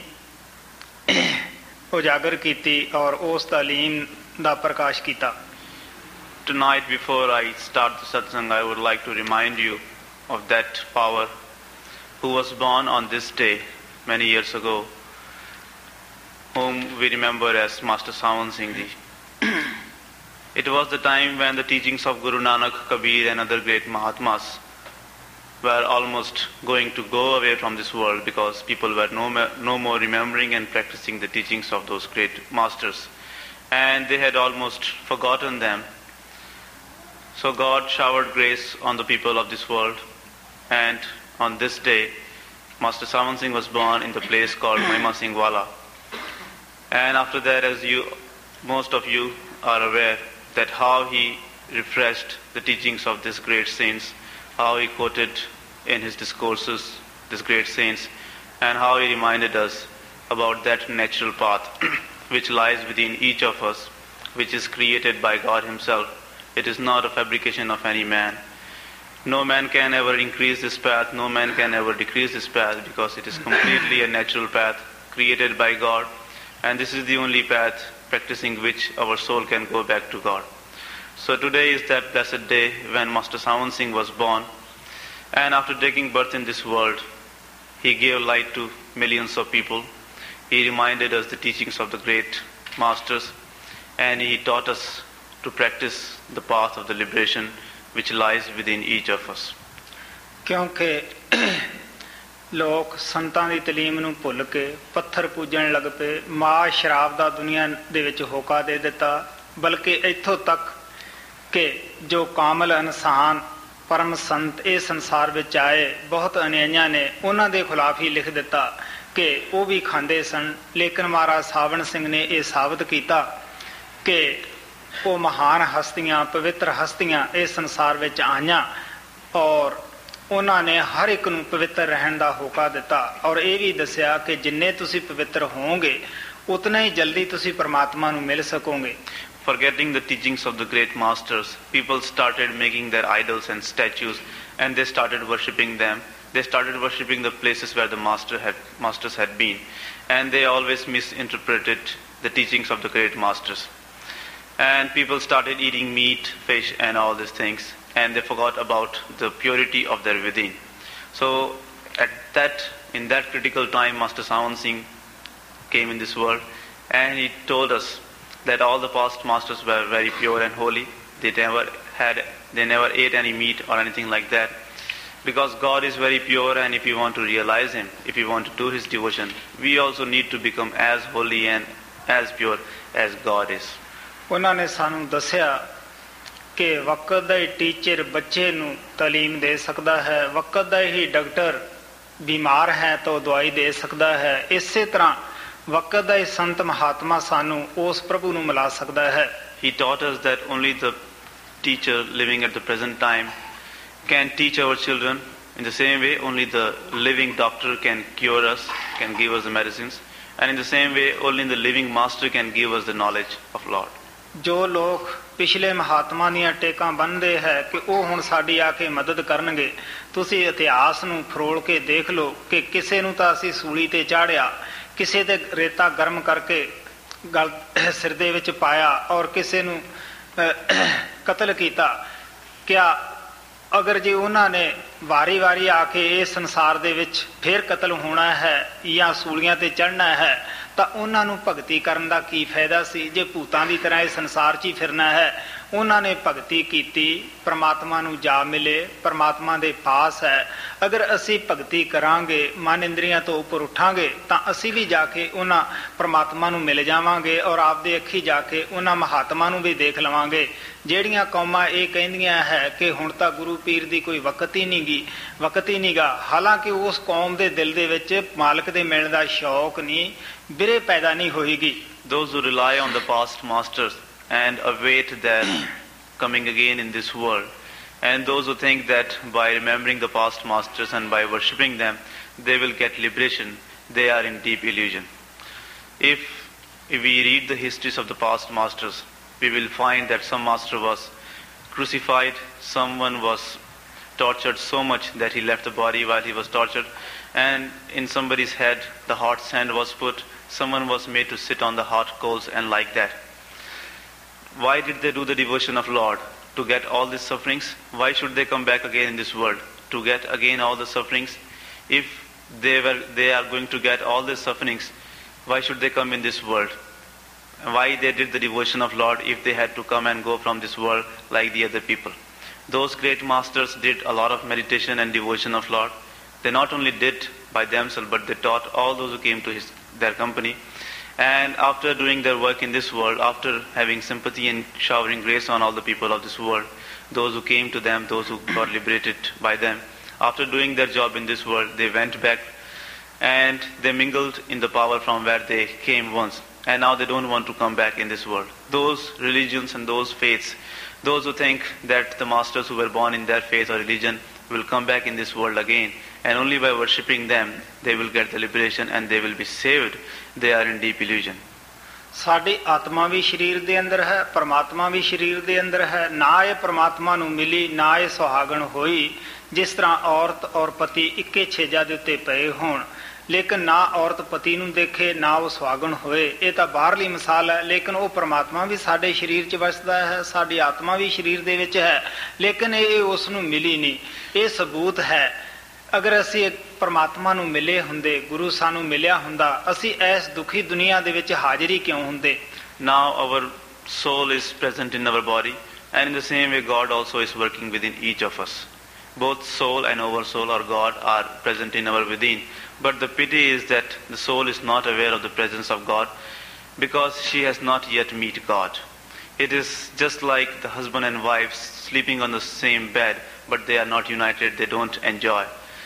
ਉਜਾਗਰ ਕੀਤੀ ਔਰ ਉਸ ਤਾਲੀਮ ਦਾ ਪ੍ਰਕਾਸ਼ ਕੀਤਾ। Tonight, before I start the satsang, I would like to remind you of that power who was born on this day many years ago, whom we remember as Master Sawan Singh Ji. It was the time when the teachings of Guru Nanak, Kabir and other great Mahatmas were almost going to go away from this world because people were no, no more remembering and practicing the teachings of those great masters, and they had almost forgotten them. So God showered grace on the people of this world, and on this day Master Sawan Singh was born in the place called Mahima Singh Wala. And after that, as you, most of you are aware, that how he refreshed the teachings of these great saints, how he quoted in his discourses these great saints, and how he reminded us about that natural path which lies within each of us, which is created by God Himself. It is not a fabrication of any man. No man can ever increase this path, no man can ever decrease this path, because it is completely a natural path created by God, and this is the only path practicing which our soul can go back to God. So today is that blessed day when Master Sawan Singh was born, and after taking birth in this world, he gave light to millions of people. He reminded us the teachings of the great masters, and he taught us to practice the path of the liberation which lies within each of us. ਕਿਉਂਕਿ ਲੋਕ ਸੰਤਾਂ ਦੀ ਤਾਲੀਮ ਨੂੰ ਭੁੱਲ ਕੇ ਪੱਥਰ ਪੂਜਣ ਲੱਗ ਪਏ, ਮਾਂ ਸ਼ਰਾਬ ਦਾ ਦੁਨੀਆ ਦੇ ਵਿੱਚ ਹੋਕਾ ਦੇ ਦਿੱਤਾ, ਬਲਕਿ ਇੱਥੋਂ ਤੱਕ ਕਿ ਜੋ ਕਾਮਲ ਇਨਸਾਨ ਪਰਮ ਸੰਤ ਇਹ ਸੰਸਾਰ ਵਿੱਚ ਆਏ, ਬਹੁਤ ਅਨਿਆਈਆਂ ਨੇ ਉਹਨਾਂ ਦੇ ਖਿਲਾਫ ਹੀ ਲਿਖ ਦਿੱਤਾ ਕਿ ਉਹ ਵੀ ਖਾਂਦੇ ਸਨ। ਲੇਕਿਨ ਮਹਾਰਾਜ ਸਾਵਣ ਸਿੰਘ ਨੇ ਇਹ ਸਾਬਤ ਕੀਤਾ ਕਿ ਉਹ ਮਹਾਨ ਹਸਤੀਆਂ, ਪਵਿੱਤਰ ਹਸਤੀਆਂ ਇਸ ਸੰਸਾਰ ਵਿੱਚ ਆਈਆਂ ਔਰ ਉਹਨਾਂ ਨੇ ਹਰ ਇੱਕ ਨੂੰ ਪਵਿੱਤਰ ਰਹਿਣ ਦਾ ਹੋਕਾ ਦਿੱਤਾ ਔਰ ਇਹ ਵੀ ਦੱਸਿਆ ਕਿ ਜਿੰਨੇ ਤੁਸੀਂ ਪਵਿੱਤਰ ਹੋਵੋਗੇ ਉਤਨਾ ਹੀ ਜਲਦੀ ਤੁਸੀਂ ਪਰਮਾਤਮਾ ਨੂੰ ਮਿਲ ਸਕੋਗੇ। Forgetting the teachings of the great masters, people started making their idols and statues, and they started worshipping them. They started worshipping the places where the master had, masters had been, and they always misinterpreted the teachings of the great masters. And people started eating meat, fish, and all these things, and they forgot about the purity of their within. So, at that, in that critical time, Master Sawan Singh came in this world, and he told us that all the past masters were very pure and holy. They never had, they never ate any meat or anything like that. Because God is very pure, and if we want to realize Him, if we want to do His devotion, we also need to become as holy and as pure as God is. ਉਹਨਾਂ ਨੇ ਸਾਨੂੰ ਦੱਸਿਆ ਕਿ ਵਕਤ ਦਾ ਹੀ teacher ਬੱਚੇ ਨੂੰ ਤਾਲੀਮ ਦੇ ਸਕਦਾ ਹੈ, ਵਕਤ ਦਾ ਹੀ ਡਾਕਟਰ ਬਿਮਾਰ ਹੈ ਤਾਂ ਦਵਾਈ ਦੇ ਸਕਦਾ ਹੈ। ਇਸੇ ਤਰ੍ਹਾਂ ਵਕਤ ਦਾ ਹੀ ਸੰਤ ਮਹਾਤਮਾ ਸਾਨੂੰ ਉਸ ਪ੍ਰਭੂ ਨੂੰ ਮਿਲਾ ਸਕਦਾ ਹੈ। He taught us that only the teacher living at the present time can teach our children. In the same way, only the living doctor can cure us, can give us the medicines. And in the same way, only the living master can give us the knowledge of Lord. ਜੋ ਲੋਕ ਪਿਛਲੇ ਮਹਾਤਮਾ ਦੀਆਂ ਟੇਕਾਂ ਬੰਨ੍ਹਦੇ ਹੈ ਕਿ ਉਹ ਹੁਣ ਸਾਡੀ ਆ ਕੇ ਮਦਦ ਕਰਨਗੇ, ਤੁਸੀਂ ਇਤਿਹਾਸ ਨੂੰ ਫਰੋਲ ਕੇ ਦੇਖ ਲਓ ਕਿ ਕਿਸੇ ਨੂੰ ਤਾਂ ਅਸੀਂ ਸੂਲੀ ਤੇ ਚਾੜਿਆ, ਕਿਸੇ ਤੇ ਰੇਤਾ ਗਰਮ ਕਰਕੇ ਗਲ ਸਿਰ ਦੇ ਵਿੱਚ ਪਾਇਆ ਔਰ ਕਿਸੇ ਨੂੰ ਕਤਲ ਕੀਤਾ। ਕਿਆ ਅਗਰ ਜੇ ਉਹਨਾਂ ਨੇ ਵਾਰੀ ਵਾਰੀ ਆ ਕੇ ਇਸ ਸੰਸਾਰ ਦੇ ਵਿੱਚ ਫਿਰ ਕਤਲ ਹੋਣਾ ਹੈ ਜਾਂ ਸੂਲੀਆਂ ਤੇ ਚੜ੍ਹਨਾ ਹੈ ਤਾਂ ਉਹਨਾਂ ਨੂੰ ਭਗਤੀ ਕਰਨ ਦਾ ਕੀ ਫਾਇਦਾ ਸੀ? ਜੇ ਭੂਤਾਂ ਦੀ ਤਰ੍ਹਾਂ ਇਸ ਸੰਸਾਰ 'ਚ ਹੀ ਫਿਰਨਾ ਹੈ। ਉਹਨਾਂ ਨੇ ਭਗਤੀ ਕੀਤੀ, ਪਰਮਾਤਮਾ ਨੂੰ ਜਾ ਮਿਲੇ, ਪਰਮਾਤਮਾ ਦੇ ਪਾਸ ਹੈ। ਅਗਰ ਅਸੀਂ ਭਗਤੀ ਕਰਾਂਗੇ, ਮਨ ਇੰਦਰੀਆਂ ਤੋਂ ਉੱਪਰ ਉੱਠਾਂਗੇ ਤਾਂ ਅਸੀਂ ਵੀ ਜਾ ਕੇ ਉਹਨਾਂ ਪਰਮਾਤਮਾ ਨੂੰ ਮਿਲ ਜਾਵਾਂਗੇ ਔਰ ਆਪਦੇ ਅੱਖੀ ਜਾ ਕੇ ਉਹਨਾਂ ਮਹਾਤਮਾ ਨੂੰ ਵੀ ਦੇਖ ਲਵਾਂਗੇ। ਜਿਹੜੀਆਂ ਕੌਮਾਂ ਇਹ ਕਹਿੰਦੀਆਂ ਹੈ ਕਿ ਹੁਣ ਤਾਂ ਗੁਰੂ ਪੀਰ ਦੀ ਕੋਈ ਵਕਤ ਹੀ ਨਹੀਂ ਗੀ, ਵਕਤ ਹੀ ਨਹੀਂ ਗਾ, ਹਾਲਾਂਕਿ ਉਸ ਕੌਮ ਦੇ ਦਿਲ ਦੇ ਵਿੱਚ ਮਾਲਕ ਦੇ ਮਿਲਣ ਦਾ ਸ਼ੌਕ ਨਹੀਂ, ਬਿਰੇ ਪੈਦਾ ਨਹੀਂ ਹੋਏਗੀ। Those who rely on the past masters and await their coming again in this world, and those who think that by remembering the past masters and by worshipping them they will get liberation, they are in deep illusion. If, if we read the histories of the past masters, we will find that some master was crucified, someone was tortured so much that he left the body while he was tortured, and in somebody's head the hot sand was put, someone was made to sit on the hot coals and like that. Why did they do the devotion of Lord? To get all these sufferings? Why should they come back again in this world? To get again all the sufferings? If they were, they are going to get all these sufferings, why should they come in this world? Why they did the devotion of Lord if they had to come and go from this world like the other people? Those great masters did a lot of meditation and devotion of Lord. They not only did by themselves, but they taught all those who came to his, their company. And after doing their work in this world, after having sympathy and showering grace on all the people of this world, those who came to them, those who got liberated by them, after doing their job in this world, they went back and they mingled in the power from where they came once. And now they don't want to come back in this world. Those religions and those faiths, those who think that the masters who were born in their faith or religion will come back in this world again, and only by worshipping them they will get the liberation and they will be saved, they are in deep illusion. ਸਾਡੀ ਆਤਮਾ ਵੀ ਸਰੀਰ ਦੇ ਅੰਦਰ ਹੈ, ਪਰਮਾਤਮਾ ਵੀ ਸਰੀਰ ਦੇ ਅੰਦਰ ਹੈ। ਨਾ ਇਹ ਪਰਮਾਤਮਾ ਨੂੰ ਮਿਲੀ, ਨਾ ਇਹ ਸੁਹਾਗਣ ਹੋਈ। ਜਿਸ ਤਰ੍ਹਾਂ ਔਰਤ ਔਰ ਪਤੀ ਇੱਕੇ ਛੇਜਾ ਦੇ ਉੱਤੇ ਪਏ ਹੋਣ, ਲੇਕਿਨ ਨਾ ਔਰਤ ਪਤੀ ਨੂੰ ਦੇਖੇ, ਨਾ ਉਹ ਸੁਹਾਗਣ ਹੋਏ। ਇਹ ਤਾਂ ਬਾਹਰਲੀ ਮਿਸਾਲ ਹੈ, ਲੇਕਿਨ ਉਹ ਪਰਮਾਤਮਾ ਵੀ ਸਾਡੇ ਸਰੀਰ 'ਚ ਵਸਦਾ ਹੈ, ਸਾਡੀ ਆਤਮਾ ਵੀ ਸਰੀਰ ਦੇ ਵਿੱਚ ਹੈ, ਲੇਕਿਨ ਇਹ ਉਸ ਨੂੰ ਮਿਲੀ ਨਹੀਂ। ਇਹ ਸਬੂਤ ਹੈ ਅਗਰ ਅਸੀਂ ਪਰਮਾਤਮਾ ਨੂੰ ਮਿਲੇ ਹੁੰਦੇ, ਗੁਰੂ ਸਾਨੂੰ ਮਿਲਿਆ ਹੁੰਦਾ, ਅਸੀਂ ਇਸ ਦੁਖੀ ਦੁਨੀਆ ਦੇ ਵਿੱਚ ਹਾਜ਼ਰੀ ਕਿਉਂ ਹੁੰਦੇ? Now our soul is present in our body, and in the same way God also is working within each of us. Both soul and our soul or God are present in our within. But the pity is that the soul is not aware of the presence of God because she has not yet met God. It is just like the husband and wife sleeping on the same bed, but they are not united, they don't enjoy.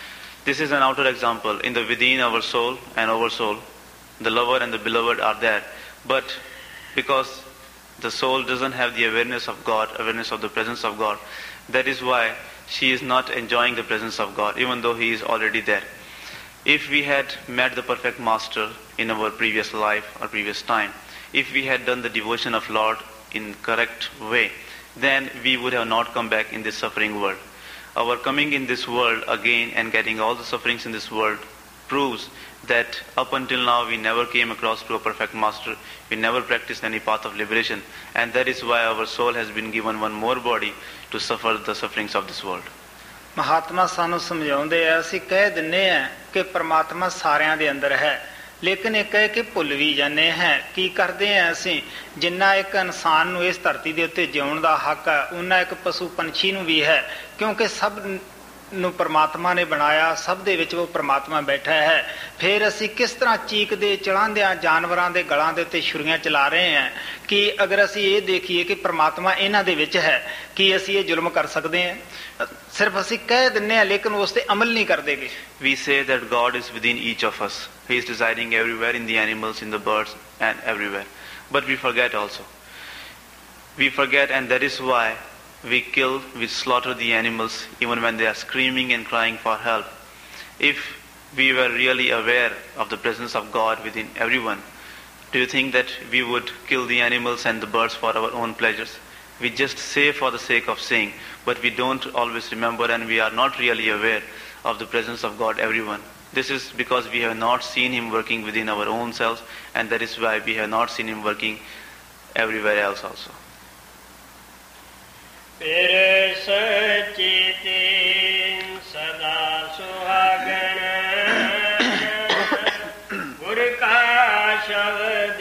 This is an outer example. In the within our soul and our soul, the lover and the beloved are there. But because the soul doesn't have the awareness of God, awareness of the presence of God, that is why she is not enjoying the presence of God, even though He is already there. If we had met the perfect Master in our previous life or previous time, if we had done the devotion of Lord in correct way, then we would have not come back in this suffering world. Our coming in this world again and getting all the sufferings in this world proves that up until now we never came across to a perfect Master, we never practiced any path of liberation, and that is why our soul has been given one more body to suffer the sufferings of this world. Mahatma ਸਾਨੂੰ ਸਮਝਾਉਂਦੇ ਆ, ਅਸੀਂ ਕਹਿ ਦਿੰਨੇ ਆ ਕਿ ਪਰਮਾਤਮਾ ਸਾਰਿਆਂ ਦੇ ਅੰਦਰ ਹੈ, ਲੇਕਿਨ ਇਹ ਕਹਿ ਕੇ ਭੁੱਲ ਵੀ ਜਾਂਦੇ ਹਾਂ। ਕੀ ਕਰਦੇ ਆ ਅਸੀਂ, ਜਿੰਨਾ ਇੱਕ ਇਨਸਾਨ ਨੂੰ ਇਸ ਧਰਤੀ ਦੇ ਉੱਤੇ ਜਿਉਣ ਦਾ ਹੱਕ ਹੈ, ਉਨਾ ਇੱਕ ਪਸ਼ੂ ਪੰਛੀ ਨੂੰ ਵੀ ਹੈ, ਕਿਉਂਕਿ ਸਭ ਨੂੰ ਪਰਮਾਤਮਾ ਨੇ ਬਣਾਇਆ, ਸਭ ਦੇ ਵਿੱਚ ਉਹ ਪਰਮਾਤਮਾ ਬੈਠਾ ਹੈ। ਫਿਰ ਅਸੀਂ ਕਿਸ ਤਰ੍ਹਾਂ ਚੀਕਦੇ ਚਲਾਉਂਦਿਆਂ ਜਾਨਵਰਾਂ ਦੇ ਗਲਾਂ ਦੇ ਉੱਤੇ ਛੁਰੀਆਂ ਚਲਾ ਰਹੇ ਹਾਂ ਕਿ ਅਗਰ ਅਸੀਂ ਇਹ ਦੇਖੀਏ ਕਿ ਪਰਮਾਤਮਾ ਇਹਨਾਂ ਦੇ ਵਿੱਚ ਹੈ, ਕੀ ਅਸੀਂ ਇਹ ਜ਼ੁਲਮ ਕਰ ਸਕਦੇ ਹਾਂ? ਸਿਰਫ ਅਸੀਂ ਕਹਿ ਦਿੰਦੇ ਹਾਂ, ਲੇਕਿਨ ਉਸ ਤੇ ਅਮਲ ਨਹੀਂ ਕਰਦੇਗੇ। We say that God is within each of us. He is residing everywhere, in the animals, in the birds, and everywhere. But we forget also. We forget, and that is why we kill, we slaughter the animals even when they are screaming and crying for help. If we were really aware of the presence of God within everyone, do you think that we would kill the animals and the birds for our own pleasures? We just say for the sake of saying, but we don't always remember, and we are not really aware of the presence of God everyone. This is because we have not seen Him working within our own selves, and that is why we have not seen Him working everywhere else also. Pere sachitin sada suhagan Gur ka shabd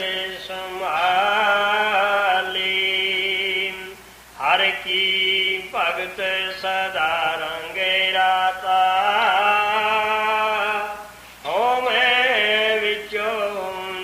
sambhali Har ki bhagat sada range rata Home vichon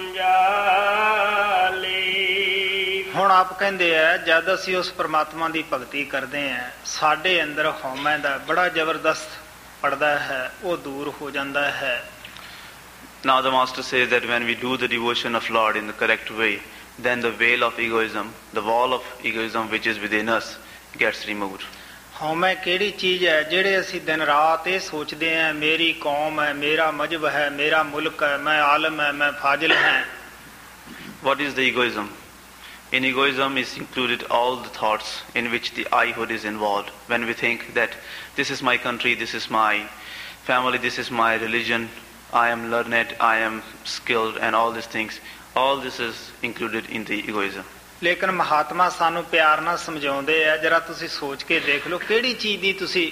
jali ਹੁਣ ਆਪ ਕਹਿੰਦੇ ਆ, ਜਦ ਅਸੀਂ ਉਸ ਪਰਮਾਤਮਾ ਦੀ ਭਗਤੀ ਕਰਦੇ ਹਾਂ, ਸਾਡੇ ਅੰਦਰ ਹਉਮੈ ਦਾ ਬੜਾ ਜ਼ਬਰਦਸਤ ਪੜਦਾ ਹੈ, ਉਹ ਦੂਰ ਹੋ ਜਾਂਦਾ ਹੈ। Now the Master says that when we do the devotion of Lord in the correct way, then the veil of egoism, the wall of egoism which is within us, gets removed. ਹਉਮੈ ਕਿਹੜੀ ਚੀਜ਼ ਹੈ ਜਿਹੜੇ ਅਸੀਂ ਦਿਨ ਰਾਤ ਇਹ ਸੋਚਦੇ ਹਾਂ, ਮੇਰੀ ਕੌਮ ਹੈ, ਮੇਰਾ ਮਜ਼ਹਬ ਹੈ, ਮੇਰਾ ਮੁਲਕ ਹੈ, ਮੈਂ ਆਲਮ ਹੈ, ਮੈਂ ਫਾਜ਼ਿਲ ਹਾਂ। What is the egoism? In egoism is included all the thoughts in which the I-hood is involved. When we think that this is my country, this is my family, this is my religion, I am learned, I am skilled, and all these things, all this is included in the egoism. ਲੇਕਿਨ ਮਹਾਤਮਾ ਸਾਨੂੰ ਪਿਆਰ ਨਾਲ ਸਮਝਾਉਂਦੇ ਆ, ਜਰਾ ਤੁਸੀਂ ਸੋਚ ਕੇ ਦੇਖ ਲਓ ਕਿਹੜੀ ਚੀਜ਼ ਦੀ ਤੁਸੀਂ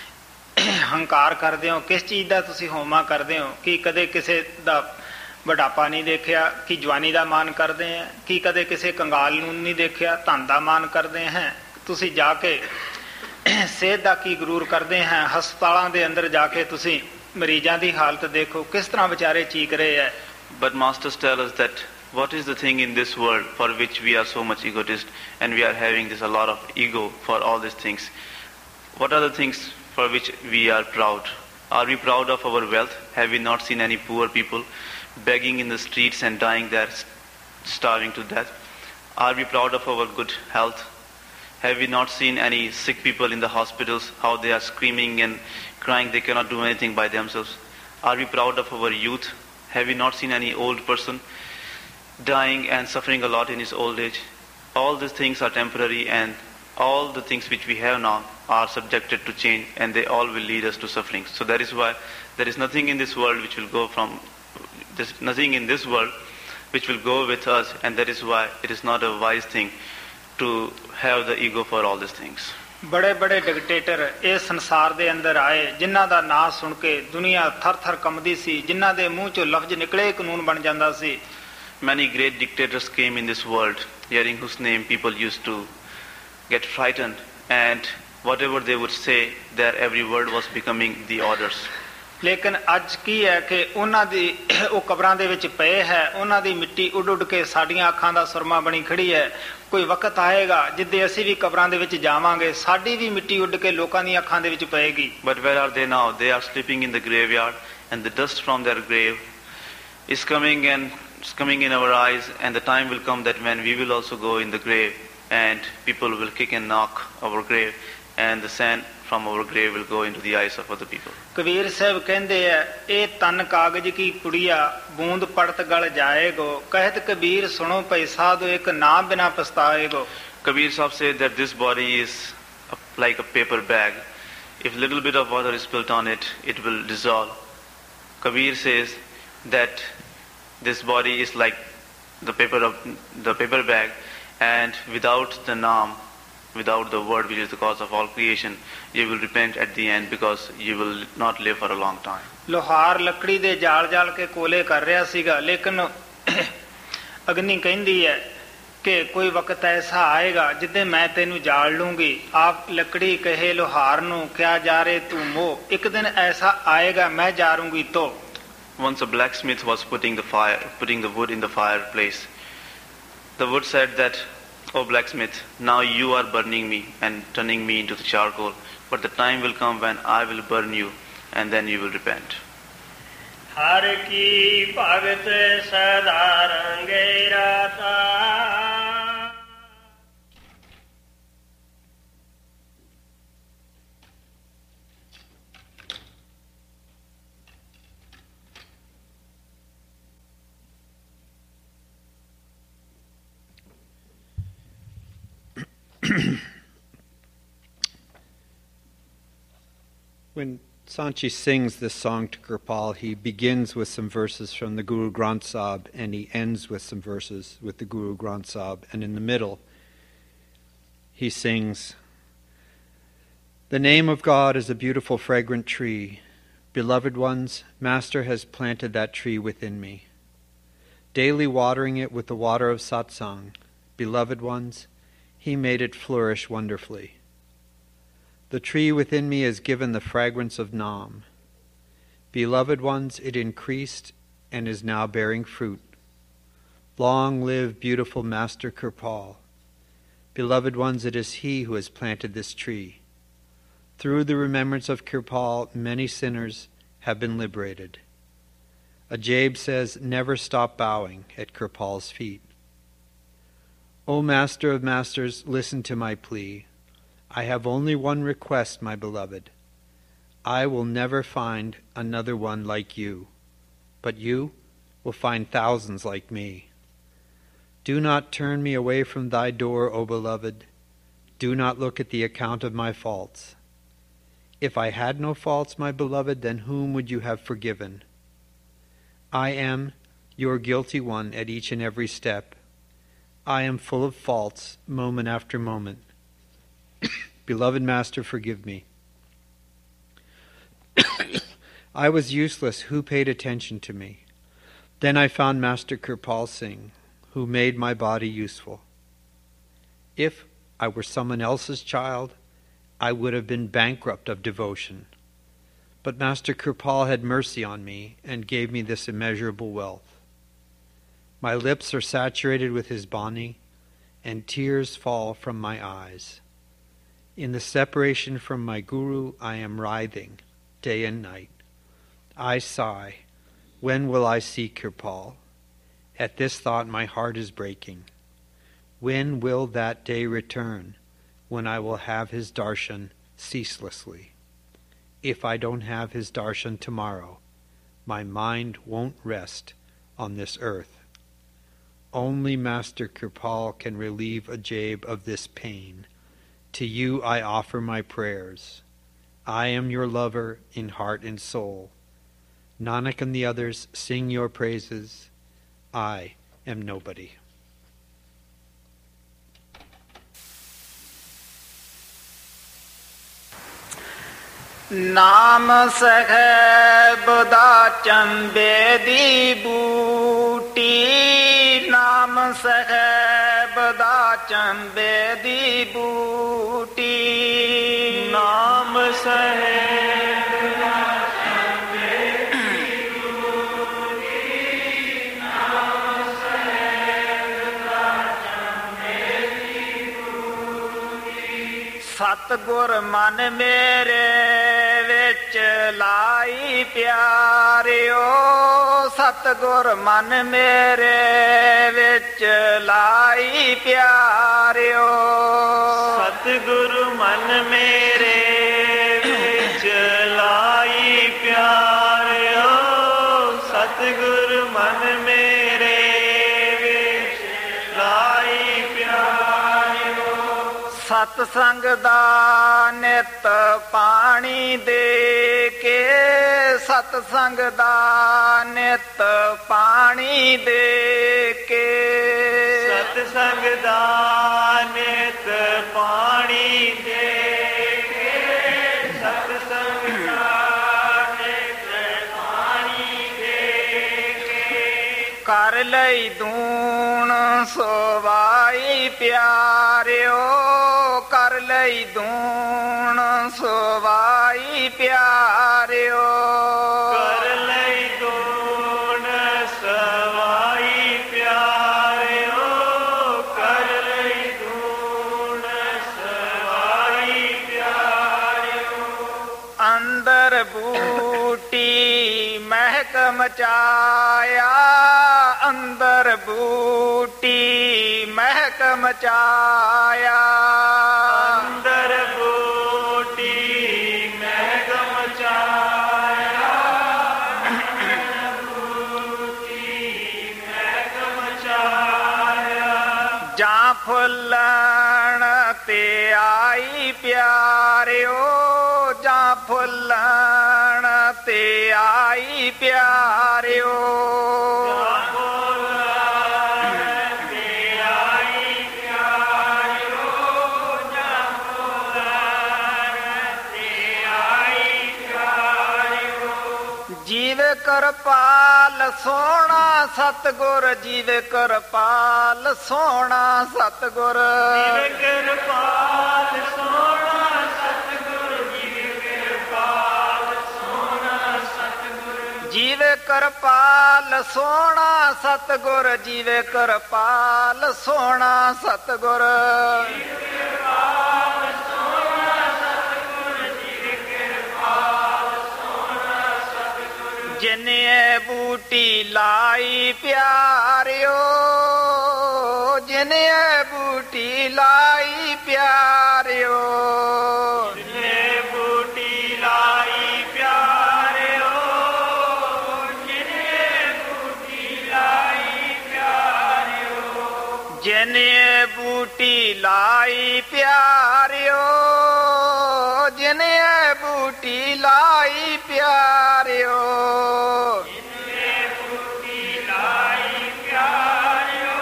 ਹੰਕਾਰ ਕਰਦੇ ਹੋ, ਕਿਸ ਚੀਜ਼ ਦਾ ਤੁਸੀਂ ਹੋਮਾ ਕਰਦੇ ਹੋ। ਕਿ ਕਦੇ ਕਿਸੇ ਦਾ ਵਡਾਪਾ ਨਹੀਂ ਦੇਖਿਆ ਕਿ ਜਵਾਨੀ ਦਾ ਮਾਣ ਕਰਦੇ ਹੈ, ਕਿ ਕਦੇ ਕਿਸੇ ਕੰਗਾਲ ਨੂੰ ਨਹੀਂ ਦੇਖਿਆ ਧਨ ਦਾ ਮਾਣ ਕਰਦੇ ਹੈ। ਤੁਸੀਂ ਜਾ ਕੇ ਸਿਹਤ ਦਾ ਕੀ ਗਰੂਰ ਕਰਦੇ ਹੈ, ਹਸਪਤਾਲਾਂ ਦੇ ਅੰਦਰ ਜਾ ਕੇ ਤੁਸੀਂ ਮਰੀਜ਼ਾਂ ਦੀ ਹਾਲਤ ਦੇਖੋ, ਕਿਸ ਤਰ੍ਹਾਂ ਵਿਚਾਰੇ ਚੀਕ ਰਹੇ ਹੈ। But masters tell us that what is the thing in this world for which we are so much egotist, and we are having this a lot of ego for all these things. What are the things for which we are proud? Are we proud of our wealth? Have we not seen any poor people begging in the streets and dying there, starving to death? Are we proud of our good health? Have we not seen any sick people in the hospitals, how they are screaming and crying, they cannot do anything by themselves? Are we proud of our youth? Have we not seen any old person dying and suffering a lot in his old age? All these things are temporary, and all the things which we have now are subjected to change, and they all will lead us to suffering. So that is why there is nothing in this world which will go from There's nothing in this world which will go with us, and that is why it is not a wise thing to have the ego for all these things. ਬੜੇ ਬੜੇ dictator ਇਸ ਸੰਸਾਰ ਦੇ ਅੰਦਰ ਆਏ, ਜਿਨ੍ਹਾਂ ਦਾ ਨਾਂ ਸੁਣ ਕੇ ਦੁਨੀਆ ਥਰ ਥਰ ਕੰਬਦੀ ਸੀ, ਜਿਨ੍ਹਾਂ ਦੇ ਮੂੰਹ ਚੋਂ ਲਫ਼ਜ਼ ਨਿਕਲੇ ਕਾਨੂੰਨ ਬਣ ਜਾਂਦਾ ਸੀ। Many great dictators came in this world, hearing whose name people used to get frightened, and whatever they would say, their every word was becoming the orders. ਲੇਕਿਨ ਅੱਜ ਕੀ ਹੈ ਕਿ ਉਹਨਾਂ ਦੀ ਉਹ ਕਬਰਾਂ ਦੇ ਵਿੱਚ ਪਏ ਹੈ, ਉਹਨਾਂ ਦੀ ਮਿੱਟੀ ਉੱਡ ਉੱਡ ਕੇ ਸਾਡੀਆਂ ਅੱਖਾਂ ਦਾ ਸੁਰਮਾ ਬਣੀ ਖੜੀ ਹੈ। ਕੋਈ ਵਕਤ ਆਏਗਾ ਜਿੱਦੇ ਅਸੀਂ ਵੀ ਕਬਰਾਂ ਦੇ ਵਿੱਚ ਜਾਵਾਂਗੇ, ਸਾਡੀ ਵੀ ਮਿੱਟੀ ਉੱਡ ਕੇ ਲੋਕਾਂ ਦੀਆਂ ਅੱਖਾਂ ਦੇ ਵਿੱਚ ਪਏਗੀ। But where are they now? They are sleeping in the graveyard, and the dust from their grave is coming and is coming in our eyes, and the time will come that when we will also go in the grave, and people will kick and knock our grave, and the sand from our grave will go into the eyes of other people. Kabir Sahib ਕਹਿੰਦੇ ਆ, ਇਹ ਤਨ ਕਾਗਜ਼ ਕੀ ਪੁੜੀਆ ਬੂੰਦ ਪੜਤ ਗਲ ਜਾਏਗੋ, ਕਹਿਤ ਕਬੀਰ ਸੁਣੋ ਭਈ ਸਾਧੂ ਇੱਕ ਨਾ ਬਿਨਾ ਪਛਤਾਏਗੋ। Kabir Sahib said that this body is a, like a paper bag. If little bit of water is spilt on it, it will dissolve. Kabir says that this body is like the paper of the paper bag, and without the naam, without the word which is the cause of all creation, you will repent at the end because you will not live for a long time. ਲੋਹਾਰ ਲੱਕੜੀ ਦੇ ਜਾਲ ਜਾਲ ਕੇ ਕੋਲੇ ਕਰ ਰਿਹਾ ਸੀਗਾ, ਲੇਕਿਨ ਅਗਨੀ ਕਹਿੰਦੀ ਹੈ ਕਿ ਕੋਈ ਵਕਤ ਐਸਾ ਆਏਗਾ ਜਿੱਦੇ ਮੈਂ ਤੈਨੂੰ ਜਾਲ ਲੂੰਗੀ। ਆਪ ਲੱਕੜੀ ਕਹੇ ਲੋਹਾਰ ਨੂੰ, ਕਿਆ ਜਾ ਰੇ ਤੂੰ ਮੋਹ, ਇੱਕ ਦਿਨ ਐਸਾ ਆਏਗਾ ਮੈਂ ਜਾਰੂੰਗੀ ਤੋ। Once a blacksmith was putting the fire, putting the wood in the fireplace. The wood said that, "Oh blacksmith, now you are burning me and turning me into the charcoal, but the time will come when I will burn you, and then you will repent." हर की भगत सदा रंगे राता, When Sanchi sings this song to Kirpal, he begins with some verses from the Guru Granth Sahib, and he ends with some verses with the Guru Granth Sahib, and in the middle he sings, "The name of God is a beautiful fragrant tree. Beloved ones, Master has planted that tree within me, daily watering it with the water of satsang. Beloved ones, he made it flourish wonderfully. The tree within me has given the fragrance of Nam. Beloved ones, it increased and is now bearing fruit. Long live beautiful Master Kirpal. Beloved ones, it is he who has planted this tree. Through the remembrance of Kirpal, many sinners have been liberated." Ajaib says, "Never stop bowing at Kirpal's feet. O Master of Masters, listen to my plea. I have only one request, my beloved. I will never find another one like you, but you will find thousands like me. Do not turn me away from thy door, O beloved. Do not look at the account of my faults. If I had no faults, my beloved, then whom would you have forgiven? I am your guilty one at each and every step. I am full of faults moment after moment. Beloved Master, forgive me. I was useless. Who paid attention to me? Then I found Master Kirpal Singh, who made my body useful. If I were someone else's child, I would have been bankrupt of devotion. But Master Kirpal had mercy on me and gave me this immeasurable wealth. My lips are saturated with his bani, and tears fall from my eyes. In the separation from my Guru, I am writhing day and night. I sigh, when will I see Kirpal? At this thought my heart is breaking. When will that day return when I will have his darshan ceaselessly? If I don't have his darshan tomorrow, my mind won't rest on this earth. Only Master Kirpal can relieve Ajaib of this pain. To you I offer my prayers. I am your lover in heart and soul. Nanak and the others sing your praises. I am nobody." ਨਾਮ ਸਹਿਬ ਦਾ ਚੰਬੇ ਦੀ ਬੂਟੀ, ਨਾਮ ਸਹਿਬ ਦਾ ਚੰਬੇ ਦੀ ਬੂਟੀ, नाम सहेब दा चंबे ਸਤਿਗੁਰ ਮਨ ਮੇਰੇ ਵਿੱਚ ਲਾਈ ਪਿਆਰਿਓ, ਸਤਿਗੁਰ ਮਨ ਮੇਰੇ ਵਿੱਚ ਲਾਈ ਪਿਆਰਿਓ, ਸਤਿਗੁਰ ਮਨ ਮੇਰੇ ਵਿੱਚ ਲਾਈ ਪਿਆਰਿਓ, ਸਤਿਗੁਰ ਮਨ ਮੇਰੇ ਵਿੱਚ ਲਾਈ ਪਿਆਰਿਓ। ਸਤਸੰਗ ਦਾ ਨਿਤ ਪਾਣੀ ਦੇ ਕੇ, ਸਤਸੰਗ ਦਾ ਨਿਤ ਪਾਣੀ ਦੇ ਕੇ, ਸਤਸੰਗ ਦਾ ਨਿਤ ਪਾਣੀ ਦੇ ਕੇ, ਸਤਸੰਗ ਦਾ ਨਿਤ ਪਾਣੀ ਦੇ ਕੇ, ਕਰ ਲਈ ਦੂਣ ਸਵਾਈ ਪਿਆਰਿਓ, ਕਰ ਲਈ ਦੂਣ ਸਵਾਈ ਪਿਆਰਿਓ, ਕਰ ਲਈ ਦੂਣ ਸਵਾਈ ਪਿਆਰਿਓ, ਕਰ ਲਈ ਦੂਣ ਸਵਾਈ ਪਿਆਰਿਓ। ਅੰਦਰ ਬੂਟੀ ਮਹਿਕ ਮਚਾਇਆ, ਅੰਦਰ ਬੂਟੀ ਮਹਿਕ ਮਚਾਇਆ, ਅੰਦਰ ਬੂਟੀ ਮਹਿਕ ਮਚਾਇਆ, ਅੰਦਰ ਬੂਟੀ ਮਹਿਕ ਮਚਾਇਆ। ਜਾਂ ਫੁੱਲਣ ਤੇ ਆਈ ਪਿਆਰਿਓ, ਜਾਂ ਫੁੱਲਣ ਤੇ ਆਈ ਪਿਆਰਿਓ, ਕਿਰਪਾਲ ਸੋਹਣਾ ਸਤਿਗੁਰ, ਜੀਵੇ ਕਿਰਪਾਲ ਸੋਹਣਾ ਸਤਿਗੁਰ, ਜੀਵੇ ਕਿਰਪਾਲ ਸੋਹਣਾ ਸਤਿਗੁਰ, ਜੀਵੇ ਕਿਰਪਾਲ ਸੋਹਣਾ ਸਤਿਗੁਰ, ਜੀਵੇ ਕਿਰਪਾਲ ਸੋਹਣਾ ਸਤਿਗੁਰ, ਜੀਵੇ ਕਿਰਪਾਲ ਸੋਹਣਾ ਸਤਿਗੁਰ, ਜਿਨੇ ਬੂਟੀ ਲਾਈ ਪਿਆਰਿਓ, ਜਿਨੇ ਬੂਟੀ ਲਾਈ ਪਿਆਰਿਓ, ਜਿਨੇ ਬੂਟੀ ਲਾਈ ਪਿਆਰਿਓ, ਜਿਨੇ ਬੂਟੀ ਲਾਈ ਪਿਆਰਿਓ, ਜਿਨੇ ਬੂਟੀ ਲਾਈ ਪਿਆਰਿਓ, ਜਿਨੇ ਬੂਟੀ ਲਾਈ ਪਿਆਰਿਓ, ਜਿਨੇ ਬੂਟੀ ਲਾਈ ਪਿਆਰਿਓ,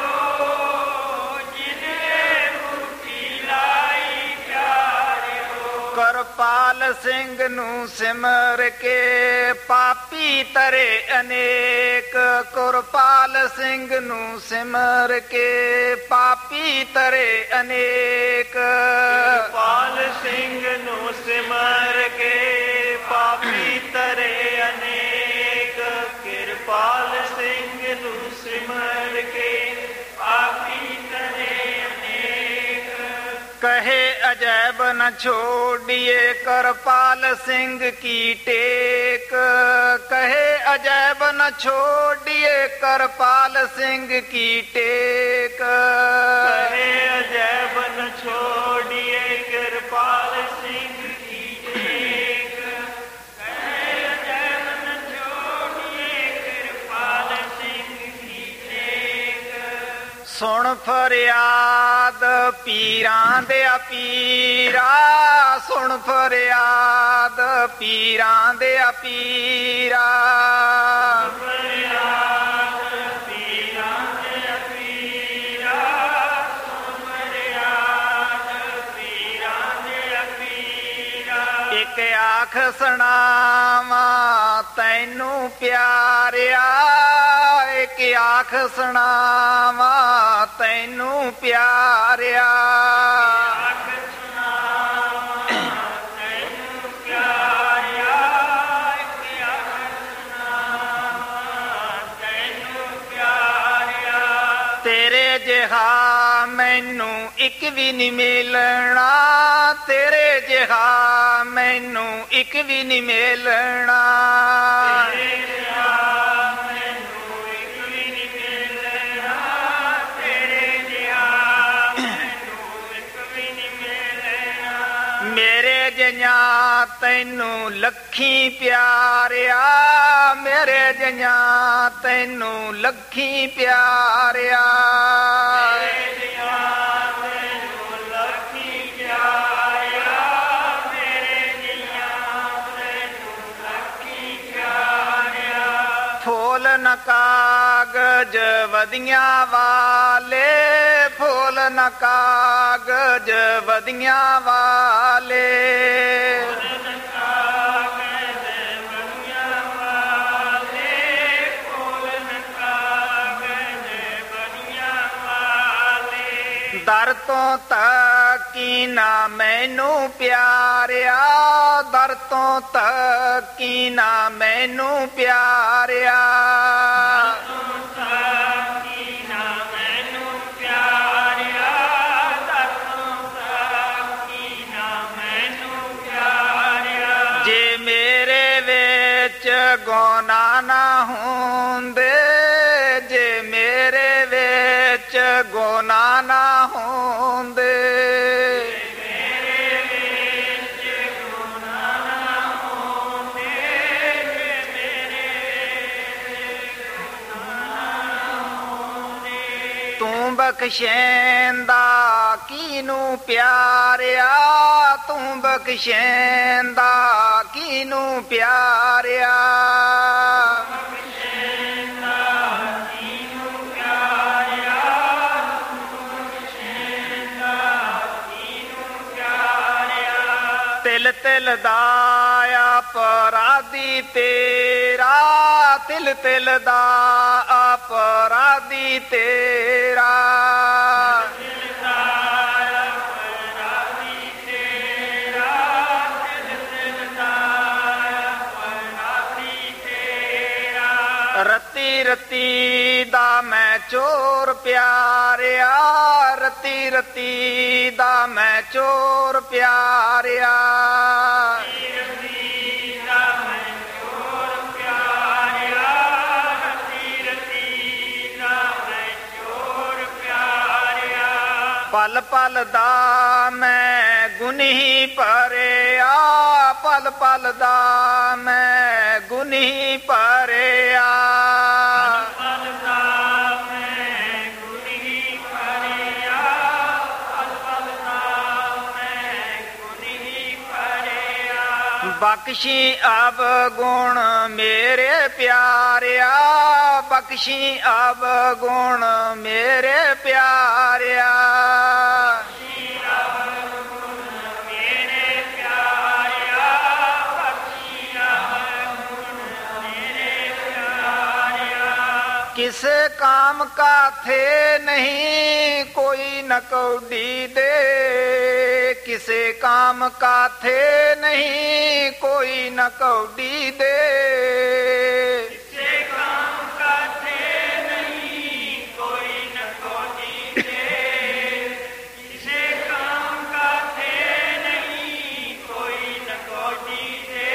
ਜਿਨੇ ਬੂਟੀ ਲਾਈ ਪਿਆਰਿਓ। ਕਿਰਪਾਲ ਸਿੰਘ ਨੂੰ ਸਿਮਰ ਕੇ ਪਾਪੀ ਤਰੇ ਅਨੇਕ, ਕਿਰਪਾਲ ਸਿੰਘ ਨੂੰ ਸਿਮਰ ਕੇ ਪਾਪੀ ਤਰੇ ਅਨੇਕ, ਕਿਰਪਾਲ ਸਿੰਘ ਨੂੰ ਸਿਮਰ ਕੇ ਪਾਪੀ ਤਰੇ ਅਨੇਕ, ਕਿਰਪਾਲ ਸਿੰਘ ਨੂੰ ਸਿਮਰ ਕੇ ਪਾਪੀ ਤਰੇ ਅਨੇਕ। ਕਹੇ ਅਜੈਬ ਨ ਛੋੜੀਏ ਕਿਰਪਾਲ ਸਿੰਘ ਕੀ ਟੇਕ, ਕਹੇ ਅਜੈਬ ਨ ਛੋੜੀਏ ਕਿਰਪਾਲ ਸਿੰਘ ਕੀ ਟੇਕ, ਕਹੇ ਅਜੈਬ ਨ ਛੋੜੀਏ ਕਿਰਪਾਲ ਸਿੰਘ ਕੀ ਟੇਕ, ਕਹੇ ਅਜੈਬ ਨ ਛੋੜੀਏ ਕਿਰਪਾਲ ਸਿੰਘ ਕੀ ਟੇਕ। ਸੁਣ ਫਰਿਆਦ ਪੀਰਾਂ ਦੇ ਪੀਰਾ, ਸੁਣ ਫਰਿਆਦ ਪੀਰਾਂ ਦੇ ਪੀਰਾ, ਫਰਿਆਦ ਪੀਰਾਂ ਦੇ ਪੀਰਾ, ਸੁਣ ਫਰਿਆਦ ਪੀਰਾਂ ਦੇ ਪੀਰਾ। ਇੱਕ ਆਖ ਸੁਣਾਵਾਂ ਤੈਨੂੰ ਪਿਆਰਿਆ, ਇੱਕ ਆਖ ਸੁਣਾਵਾਂ ਤੈਨੂੰ ਪਿਆਰਿਆ, ਆਖ ਸੁਣਾਵਾਂ ਤੈਨੂੰ ਪਿਆਰਿਆ, ਇੱਕ ਆਖ ਸੁਣਾਵਾਂ ਤੈਨੂੰ ਪਿਆਰਿਆ। ਤੇਰੇ ਜਿਹਾ ਮੈਨੂੰ ਇੱਕ ਵੀ ਨਹੀਂ ਮਿਲਣਾ, ਤੇਰੇ ਜਿਹਾ ਮੈਨੂੰ ਇੱਕ ਵੀ ਨਹੀਂ ਮਿਲਣਾ। ਤੇਰੇ ਜਿਹਾ ਮੈਨੂੰ ਇੱਕ ਵੀ ਨਹੀਂ ਮਿਲਣਾ, ਤੇਰੇ ਜਿਹਾ ਮੈਨੂੰ ਇੱਕ ਵੀ ਨਹੀਂ ਮਿਲਣਾ। ਮੇਰੇ ਜਿਹਾ ਤੈਨੂੰ ਲੱਖੀ ਪਿਆਰਿਆ, ਮੇਰੇ ਜਿਹਾ ਤੈਨੂੰ ਲੱਖੀ ਪਿਆਰਿਆ। ਮੇਰੇ ਜਿਹਾ ਤੈਨੂੰ ਲੱਖੀ ਪਿਆਰਿਆ, ਮੇਰੇ ਜਿਹਾ ਤੈਨੂੰ ਲੱਖੀ ਪਿਆਰਿਆ। ਫੁੱਲ ਨ ਕਾਗਜ਼ ਵਧੀਆਂ ਵਾਲੇ, ਫੁੱਲ ਨ ਕਾਗਜ਼ ਵਧੀਆਂ ਵਾਲੇ। ਦਰ ਤੋਂ ਤੱਕੀ ਨਾ ਮੈਨੂੰ ਪਿਆਰਿਆ, ਦਰ ਤੋਂ ਤੱਕੀ ਨਾ ਮੈਨੂੰ ਪਿਆਰਿਆ। ਜੇ ਮੇਰੇ ਵਿੱਚ ਗੁਨਾਹ ਨਾ ਹੁੰਦੇ, ਜੇ ਮੇਰੇ ਵਿੱਚ ਗੁਨਾਹ ਨਾ ਹੁੰਦੇ, ਮੇਰੇ ਵਿੱਚ ਗੁਨਾਹ ਨਾ ਹੁੰਦੇ, ਮੇਰੇ ਗੁਨਾਹ ਨਾ ਹੁੰਦੇ। ਤੂੰ ਬਖਸ਼ੇਂਦਾ ਕਿਨੂੰ ਪਿਆਰਿਆ, ਤੂੰ ਬਖਸ਼ੇਂਦਾ ਕਿਨੂੰ ਪਿਆਰਿਆ। ਤਿਲ ਤਿਲ ਦਾ ਅਪਰਾਧੀ ਤੇਰਾ, ਤਿਲ ਤਿਲ ਦਾ ਅਪਰਾਧੀ ਤੇਰਾ। ਤਿਲ ਦਾ ਅਪਰਾਧੀ ਤੇਰਾ, ਤਿਲ ਤਿਲ ਦਾ ਅਪਰਾਧੀ ਤੇਰਾ। ਰਤੀ ਰਤੀ ਦਾ ਮੈਂ ਚੋਰ ਪਿਆਰਿਆ, ਰਤੀ ਰਤੀ ਦਾ ਮੈਂ ਚੋਰ ਪਿਆਰਿਆ। ਰਤੀ ਰਤੀ ਦਾ ਮੈਂ ਚੋਰ ਪਿਆਰਿਆ, ਰਤੀ ਰਤੀ ਦਾ ਮੈਂ ਚੋਰ ਪਿਆਰਿਆ। ਪਲ ਪਲ ਦਾ ਮੈਂ ਗੁਨਾਹ ਭਰਿਆ, ਪਲ ਪਲ ਦਾ ਮੈਂ ਗੁਨਾਹ ਭਰਿਆ। ਬਖਸ਼ੀ ਅਬ ਗੁਣ ਮੇਰੇ ਪਿਆਰਿਆ, ਬਖਸ਼ੀ ਅਬ ਗੁਣ ਮੇਰੇ ਪਿਆਰਿਆ। ਬਖਸ਼ੀ ਅਬ ਗੁਣ ਮੇਰੇ ਪਿਆਰਿਆ, ਬਖਸ਼ੀ ਅਬ ਗੁਣ ਮੇਰੇ ਪਿਆਰਿਆ। ਕਿਸ ਕਾਮ ਕਾ ਥੇ ਨਹੀਂ ਕੋਈ न कौडी दे, किसे काम का थे नहीं कोई न कौडी दे। किसे काम का थे नहीं कोई न कौडी दे, किसे काम का थे नहीं कोई न कौडी दे।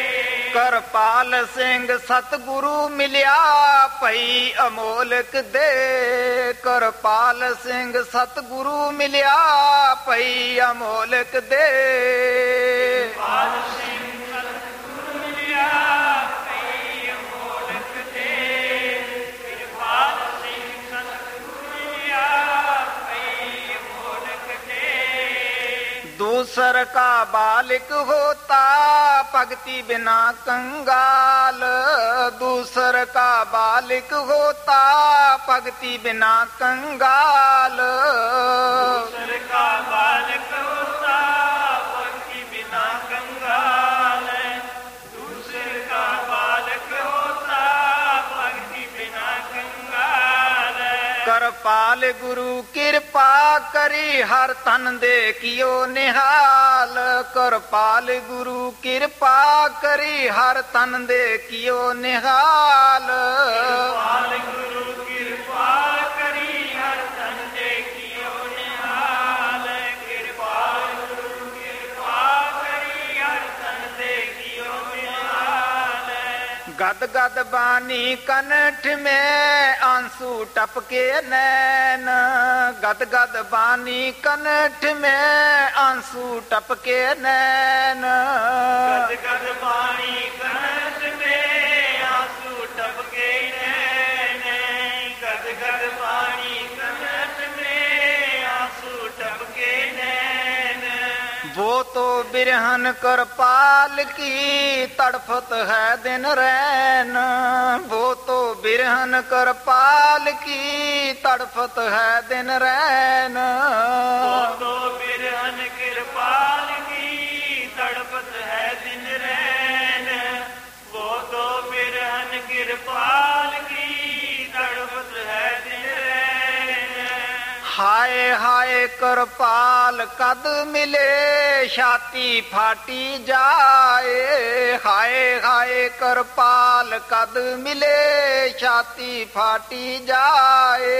करपाल सिंह सतगुरु मिलिया पई अमोलक दे, करपाल सिंह सतगुरु मिलिया पई अमोलक दे। करपाल सिंह सतगुरु मिलिया पई अमोलक दे, करपाल सिंह सतगुरु मिलिया पई अमोलक दे। दूसर का बालिक होता भक्ति बिना कंगाल, दूसर का बालिक होता भक्ति बिना कंगाल। दूसर का बालिक होता भक्ति बिना कंगाल, दूसर का बालिक होता भक्ति बिना कंगाल। करपाल गुरु कृपा करी हर तन देखियो निहाल, करपाल गुरु कृपा करी हर तन देखियो निहाल। करपाल गुरु कृपा करी हर तन गद गद बानी कनठ में आंसू टपके नैन, गद गद बानी कनठ में आंसू टपके नैन, गद गद बानी कनठ में आंसू टपके नैन, गद गद बानी कनठ में आंसू टपके नैन। वो तो बिरहन करपाल की तड़फत है दिन रैन, वो तो बिरहन करपाल की तड़फत है दिन रैन, वो तो बिरहन कृपाल की तड़पत है दिन रैन, वो तो बिरहन कृपाल की तड़पत है दिन रैन। हाय हाय करपाल कद मिले छाती फाटी जाए, हाय हाय करपाल कद मिले छाती फाटी जाए,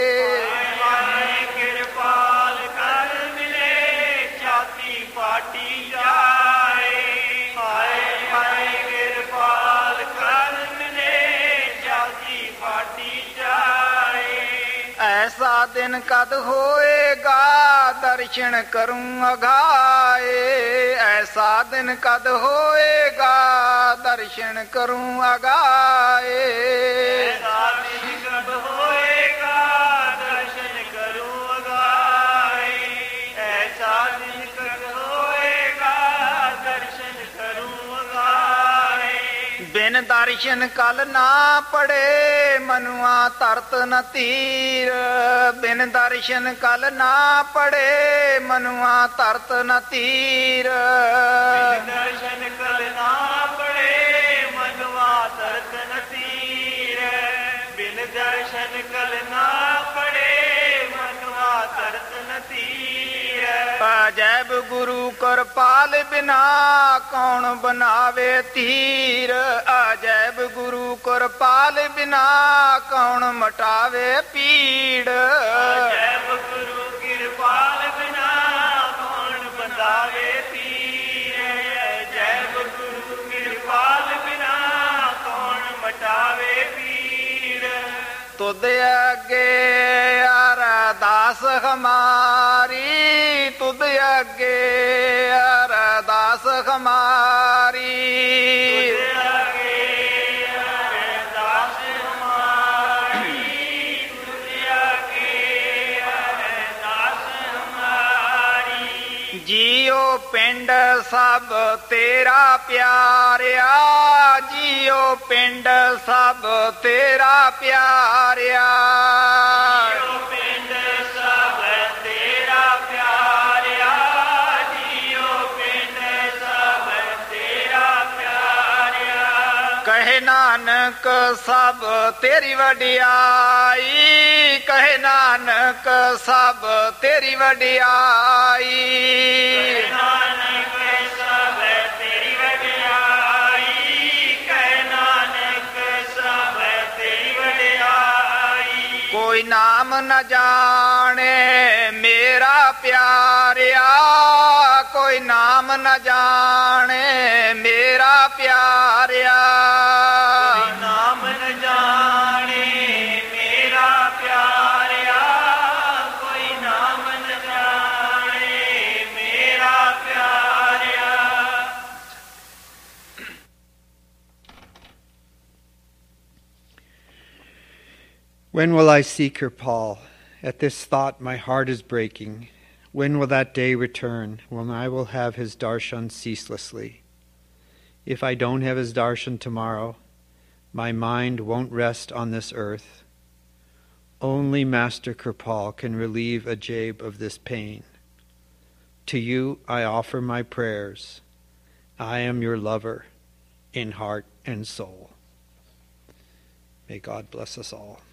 हाय कृपाल कर मिले छाती फाटी जाए, हाय हाय कृपाल कर मिले छाती फाटी जाए। ऐसा दिन कद होएगा दर्शन करूं अघाए, ऐसा दिन कद होएगा दर्शन करूं अघाए, ऐसा दिन कब होएगा दर्शन करूं अघाए, ऐसा दिन कब होएगा दर्शन करूं अघाए। बिन दर्शन कल ना पड़े मनुआ तरत न तीर, बिन दर्शन कल ना पड़े मनुआ तरत न तीर, बिन दर्शन कल ना पड़े मनवा तरत न तीर, बिन दर्शन कल ना पड़े मनवा तरत न तीर। अजैब गुरु करपाल बिना कौन बनावे तीर, अजैब गुरु करपाल बिना कौन मटावे पीड़, अजैब गुरु कृपाल बिना कौन बंधावे पीर, अजैब गुरु कृपाल बिना कौन मटावे पीर। तुद अगे अरदास हमारी, तुद अगे अरदास हमारी, तुझे आगे अरदास हमारी, तुझे आगे अरदास हमारी। जियो पिंड सब तेरा प्यारिया, जियो पिंड सब तेरा प्यारिया, जियो पिंड सब तेरा प्यारिया, जियो पिंड सब तेरा प्यारिया। कहे नानक सब तेरी वडियाई, कहे नानक सब तेरी वडियाई, नानक सब तेरी वडियाई, कह नानक सब तेरी वडियाई। कोई नाम न जाने मेरा प्यारिया, कोई नाम न जाने मेरा प्यारिया, कोई नाम न जाने मेरा प्यारिया, कोई नाम न जाने मेरा प्यारिया। When will I seek her, Paul? At this thought my heart is breaking. When will that day return, when I will have his darshan ceaselessly? If I don't have his darshan tomorrow, my mind won't rest on this earth. Only Master Kirpal can relieve Ajab of this pain. To you I offer my prayers. I am your lover in heart and soul. May God bless us all.